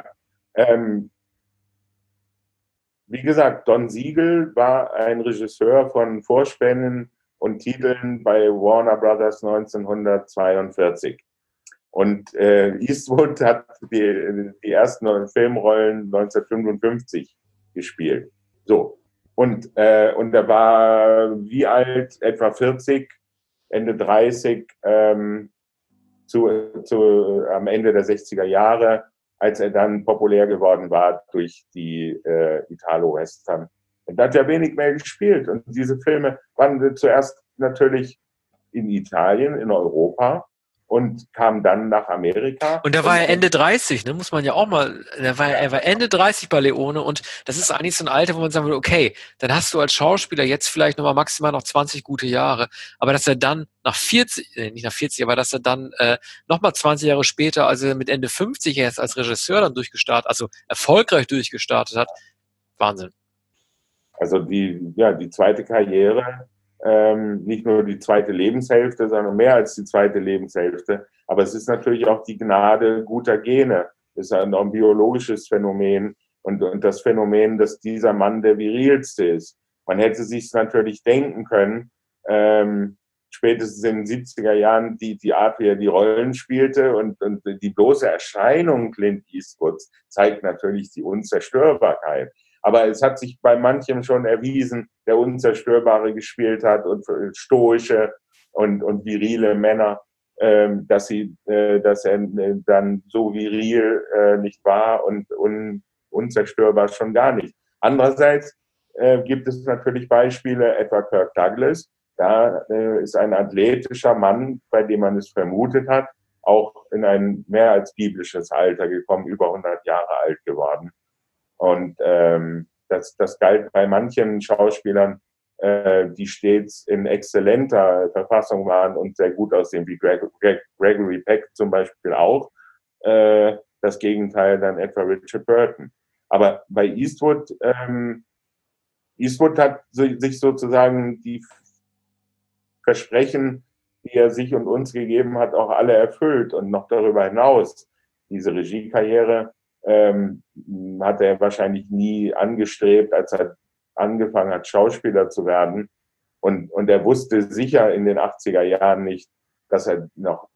Wie gesagt, Don Siegel war ein Regisseur von Vorspänen und Titeln bei Warner Brothers 1942. Und Eastwood hat die ersten Filmrollen 1955 gespielt. So. Und er war wie alt? Etwa 40, Ende 30, am Ende der 60er Jahre, als er dann populär geworden war durch die Italo-Western. Und da hat er wenig mehr gespielt. Und diese Filme waren zuerst natürlich in Italien, in Europa, und kam dann nach Amerika. Und da war er Ende 30, ne, muss man ja auch mal, er war Ende 30 bei Leone, und das ist eigentlich so ein Alter, wo man sagen würde, okay, dann hast du als Schauspieler jetzt vielleicht nochmal maximal noch 20 gute Jahre, aber dass er dann nach 40, nicht nach 40, aber dass er dann nochmal 20 Jahre später, also mit Ende 50 erst als Regisseur dann durchgestartet, also erfolgreich durchgestartet hat, Wahnsinn. Also die zweite Karriere, nicht nur die zweite Lebenshälfte, sondern mehr als die zweite Lebenshälfte. Aber es ist natürlich auch die Gnade guter Gene. Es ist ein biologisches Phänomen und das Phänomen, dass dieser Mann der virilste ist. Man hätte sich natürlich denken können, spätestens in den 70er Jahren, die Art, wie er die Rollen spielte und die bloße Erscheinung Clint Eastwoods zeigt natürlich die Unzerstörbarkeit. Aber es hat sich bei manchem schon erwiesen, der Unzerstörbare gespielt hat und stoische und virile Männer, dass er dann so viril nicht war und unzerstörbar schon gar nicht. Andererseits gibt es natürlich Beispiele, etwa Kirk Douglas. Da ist ein athletischer Mann, bei dem man es vermutet hat, auch in ein mehr als biblisches Alter gekommen, über 100 Jahre alt geworden. Und das galt bei manchen Schauspielern, die stets in exzellenter Verfassung waren und sehr gut aussehen, wie Gregory Peck zum Beispiel auch. Das Gegenteil dann etwa Richard Burton. Aber bei Eastwood, Eastwood hat sich sozusagen die Versprechen, die er sich und uns gegeben hat, auch alle erfüllt und noch darüber hinaus. diese Regiekarriere hat er wahrscheinlich nie angestrebt, als er angefangen hat, Schauspieler zu werden. Und er wusste sicher in den 80er Jahren nicht, dass er noch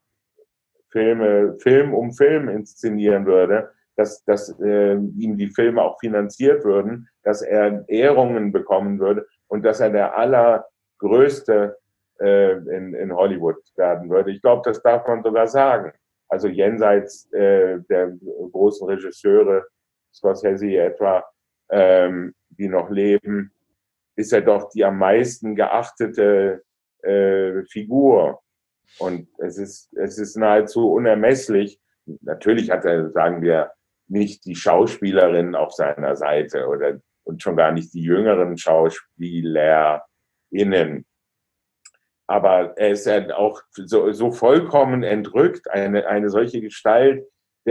Film um Film inszenieren würde, dass ihm die Filme auch finanziert würden, dass er Ehrungen bekommen würde und dass er der allergrößte in Hollywood werden würde. Ich glaube, das darf man sogar sagen. Also jenseits der großen Regisseure, Scorsese etwa, die noch leben, ist er doch die am meisten geachtete Figur. Und es ist nahezu unermesslich. Natürlich hat er, sagen wir, nicht die Schauspielerin auf seiner Seite und schon gar nicht die jüngeren SchauspielerInnen. Aber er ist ja auch so vollkommen entrückt, eine solche Gestalt,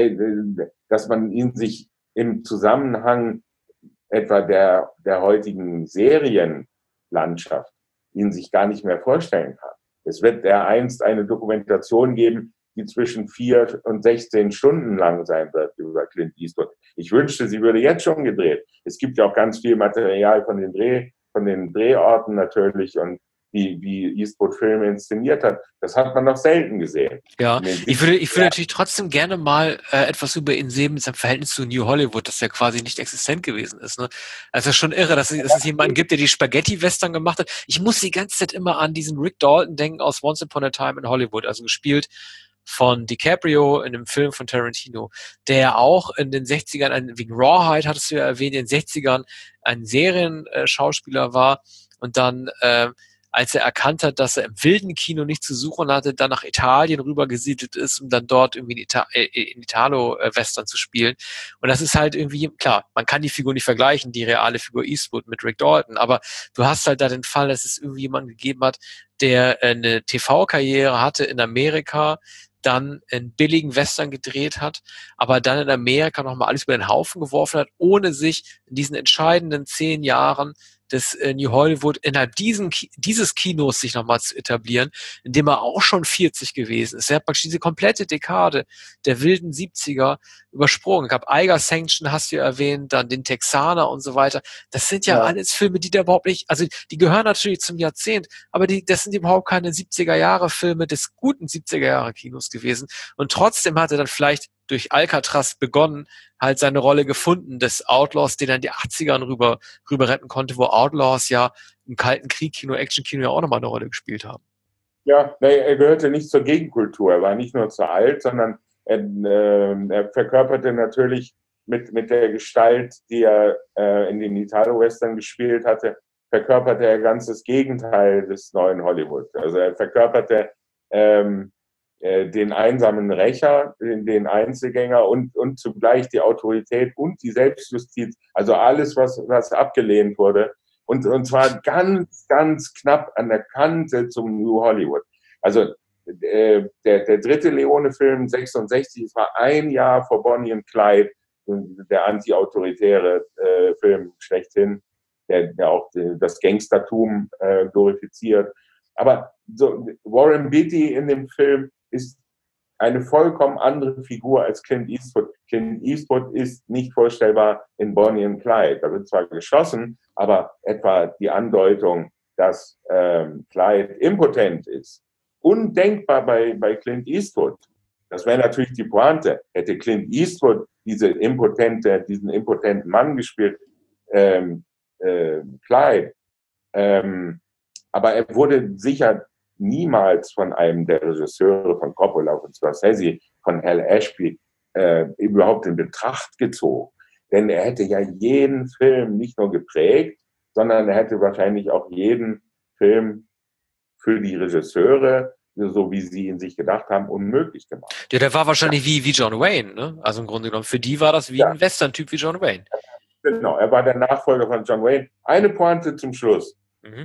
dass man ihn sich im Zusammenhang etwa der heutigen Serienlandschaft ihn sich gar nicht mehr vorstellen kann. Es wird einst eine Dokumentation geben, die zwischen 4 und 16 Stunden lang sein wird über Clint Eastwood. Ich wünschte, sie würde jetzt schon gedreht. Es gibt ja auch ganz viel Material von den Drehorten natürlich und wie Eastwood Filme inszeniert hat. Das hat man noch selten gesehen. Ja, ich würde natürlich trotzdem gerne mal etwas über ihn sehen mit seinem Verhältnis zu New Hollywood, das ja quasi nicht existent gewesen ist. Ne? Also es ist schon irre, dass es jemanden gibt, der die Spaghetti-Western gemacht hat. Ich muss die ganze Zeit immer an diesen Rick Dalton denken aus Once Upon a Time in Hollywood, also gespielt von DiCaprio in einem Film von Tarantino, der auch in den 60ern, wegen Rawhide hattest du ja erwähnt, in den 60ern ein Serienschauspieler war und dann als er erkannt hat, dass er im wilden Kino nichts zu suchen hatte, dann nach Italien rübergesiedelt ist, um dann dort irgendwie in Italo-Western zu spielen. Und das ist halt irgendwie, klar, man kann die Figur nicht vergleichen, die reale Figur Eastwood mit Rick Dalton, aber du hast halt da den Fall, dass es irgendwie jemanden gegeben hat, der eine TV-Karriere hatte in Amerika, dann in billigen Western gedreht hat, aber dann in Amerika nochmal alles über den Haufen geworfen hat, ohne sich in diesen entscheidenden 10 Jahren des New Hollywood innerhalb dieses Kinos sich nochmal zu etablieren, in dem er auch schon 40 gewesen ist. Er hat praktisch diese komplette Dekade der wilden 70er übersprungen. Ich habe Eiger Sanction, hast du ja erwähnt, dann den Texaner und so weiter. Das sind ja alles Filme, die da überhaupt nicht, also die gehören natürlich zum Jahrzehnt, aber das sind überhaupt keine 70er-Jahre-Filme des guten 70er-Jahre-Kinos gewesen. Und trotzdem hat er dann vielleicht durch Alcatraz begonnen, halt seine Rolle gefunden des Outlaws, den er in die 80ern rüber retten konnte, wo Outlaws ja im Kalten Krieg-Kino, Action-Kino ja auch nochmal eine Rolle gespielt haben. Ja, er gehörte nicht zur Gegenkultur. Er war nicht nur zu alt, sondern er verkörperte natürlich mit der Gestalt, die er in den Italo-Western gespielt hatte, verkörperte er ganz das Gegenteil des neuen Hollywood. Also er verkörperte den einsamen Rächer, den Einzelgänger und zugleich die Autorität und die Selbstjustiz, also alles, was abgelehnt wurde. Und zwar ganz, ganz knapp an der Kante zum New Hollywood. Also der dritte Leone-Film, 66, es war ein Jahr vor Bonnie und Clyde, der anti-autoritäre Film schlechthin, der auch das Gangstertum glorifiziert. Aber so Warren Beatty in dem Film ist eine vollkommen andere Figur als Clint Eastwood. Clint Eastwood ist nicht vorstellbar in Bonnie and Clyde. Da wird zwar geschossen, aber etwa die Andeutung, dass Clyde impotent ist, undenkbar bei Clint Eastwood. Das wäre natürlich die Pointe. Hätte Clint Eastwood diesen impotenten Mann gespielt, Clyde. Aber er wurde sicher niemals von einem der Regisseure von Coppola und Scorsese, von Hal Ashby, überhaupt in Betracht gezogen. Denn er hätte ja jeden Film nicht nur geprägt, sondern er hätte wahrscheinlich auch jeden Film für die Regisseure, so wie sie ihn sich gedacht haben, unmöglich gemacht. Ja, der war wahrscheinlich wie John Wayne, ne? Also im Grunde genommen, für die war das wie ein Western-Typ wie John Wayne. Genau, er war der Nachfolger von John Wayne. Eine Pointe zum Schluss. Mhm.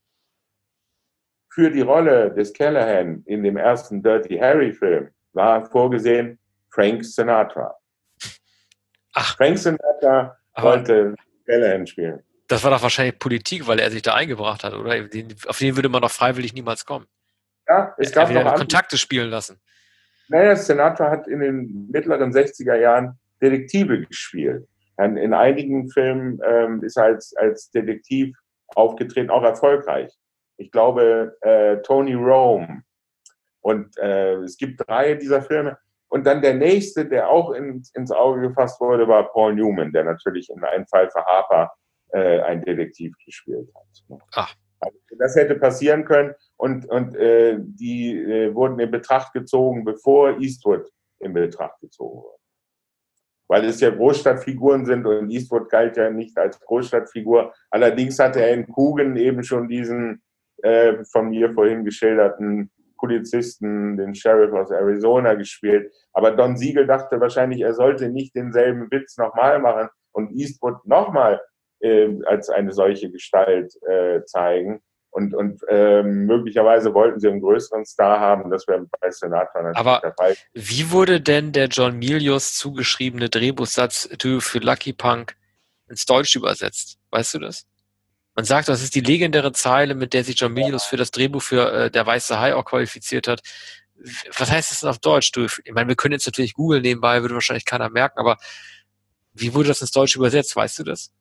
Für die Rolle des Callahan in dem ersten Dirty Harry-Film war vorgesehen Frank Sinatra. Ach. Frank Sinatra wollte Callahan spielen. Das war doch wahrscheinlich Politik, weil er sich da eingebracht hat, oder? Auf den würde man doch freiwillig niemals kommen. Ja, es gab noch Kontakte spielen lassen. Naja, Sinatra hat in den mittleren 60er Jahren Detektive gespielt. In einigen Filmen ist er als Detektiv aufgetreten, auch erfolgreich. Ich glaube, Tony Rome. Und es gibt 3 dieser Filme. Und dann der nächste, der auch ins Auge gefasst wurde, war Paul Newman, der natürlich in einem Fall für Harper ein Detektiv gespielt hat. Ach. Also das hätte passieren können und die wurden in Betracht gezogen, bevor Eastwood in Betracht gezogen wurde. Weil es ja Großstadtfiguren sind und Eastwood galt ja nicht als Großstadtfigur. Allerdings hatte er in Coogan eben schon diesen von mir vorhin geschilderten Polizisten, den Sheriff aus Arizona gespielt. Aber Don Siegel dachte wahrscheinlich, er sollte nicht denselben Witz nochmal machen und Eastwood nochmal als eine solche Gestalt zeigen. Und möglicherweise wollten sie einen größeren Star haben. Das wäre bei Sinatra natürlich der Fall. Wie wurde denn der John Milius zugeschriebene Drehbuchsatz Do You Feel Lucky Punk ins Deutsche übersetzt? Weißt du das? Man sagt, das ist die legendäre Zeile, mit der sich John Milius für das Drehbuch für Der Weiße Hai auch qualifiziert hat. Was heißt das denn auf Deutsch? Ich meine, wir können jetzt natürlich Google nebenbei, würde wahrscheinlich keiner merken, aber wie wurde das ins Deutsche übersetzt? Weißt du das?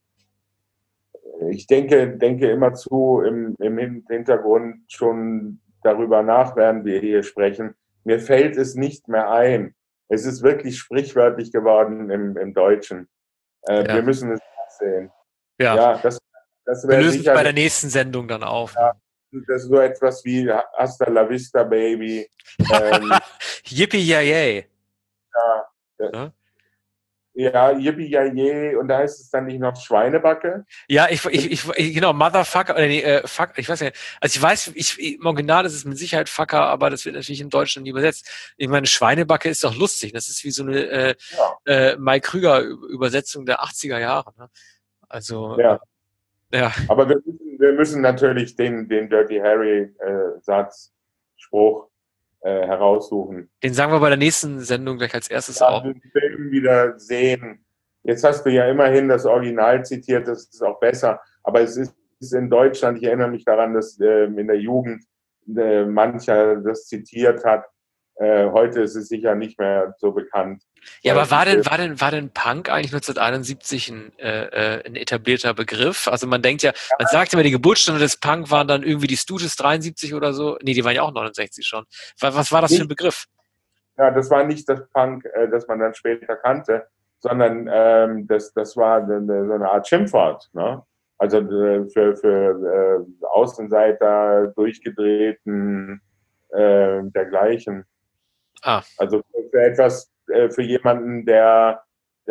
Ich denke immer im Hintergrund schon darüber nach, während wir hier sprechen. Mir fällt es nicht mehr ein. Es ist wirklich sprichwörtlich geworden im Deutschen. Ja. Wir müssen es sehen. Ja, das wir lösen es bei der nächsten Sendung dann auf. Ja, das ist so etwas wie Hasta la Vista, Baby. Yippie-yay. Ja. Ja, yippie und da heißt es dann nicht noch Schweinebacke? Ja, genau, Motherfucker, oder nee, Fuck, ich weiß nicht. Also ich weiß, im Original ist es mit Sicherheit Fucker, aber das wird natürlich in Deutschland nie übersetzt. Ich meine, Schweinebacke ist doch lustig. Das ist wie so eine Mike Krüger-Übersetzung der 80er Jahre. Ne? Also, ja. Aber wir müssen natürlich den Dirty Harry Spruch heraussuchen. Den sagen wir bei der nächsten Sendung gleich als erstes auch. Den Film wieder sehen. Jetzt hast du ja immerhin das Original zitiert, das ist auch besser. Aber es ist in Deutschland, ich erinnere mich daran, dass in der Jugend mancher das zitiert hat. Heute ist es sicher nicht mehr so bekannt. Ja, aber war denn Punk eigentlich 1971 ein etablierter Begriff? Also man denkt ja, man sagt immer, die Geburtsstunde des Punk waren dann irgendwie die Stooges 73 oder so. Nee, die waren ja auch 69 schon. Was war das für ein Begriff? Ja, das war nicht das Punk, das man dann später kannte, sondern das war so eine Art Schimpfwort. Ne? Also für Außenseiter, Durchgedrehten, dergleichen. Also für etwas, für jemanden, der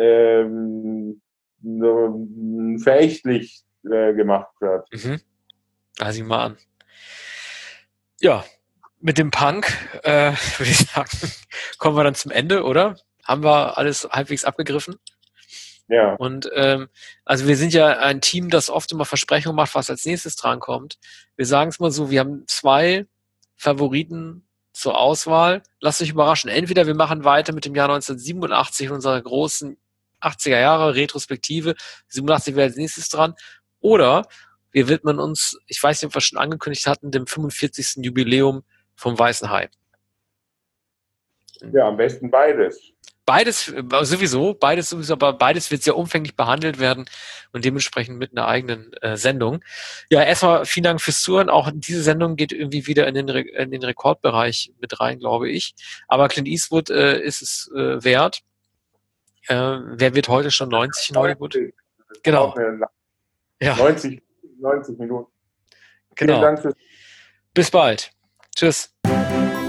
so verächtlich gemacht wird. Also mal an. Ja, mit dem Punk, würde ich sagen, kommen wir dann zum Ende, oder? Haben wir alles halbwegs abgegriffen? Ja. Und also wir sind ja ein Team, das oft immer Versprechungen macht, was als nächstes drankommt. Wir sagen es mal so, wir haben 2 Favoriten zur Auswahl. Lasst euch überraschen. Entweder wir machen weiter mit dem Jahr 1987 in unserer großen 80er Jahre Retrospektive. 87 wäre als nächstes dran. Oder wir widmen uns, ich weiß nicht, ob wir schon angekündigt hatten, dem 45. Jubiläum vom Weißen Hai. Ja, am besten beides. Beides sowieso, aber beides wird sehr umfänglich behandelt werden und dementsprechend mit einer eigenen Sendung. Ja, erstmal vielen Dank fürs Zuhören. Auch diese Sendung geht irgendwie wieder in den Rekordbereich mit rein, glaube ich. Aber Clint Eastwood ist es wert. Wer wird heute schon 90 in Hollywood? Genau. Ja. 90 Minuten. Genau. Vielen Dank fürs Bis bald. Tschüss.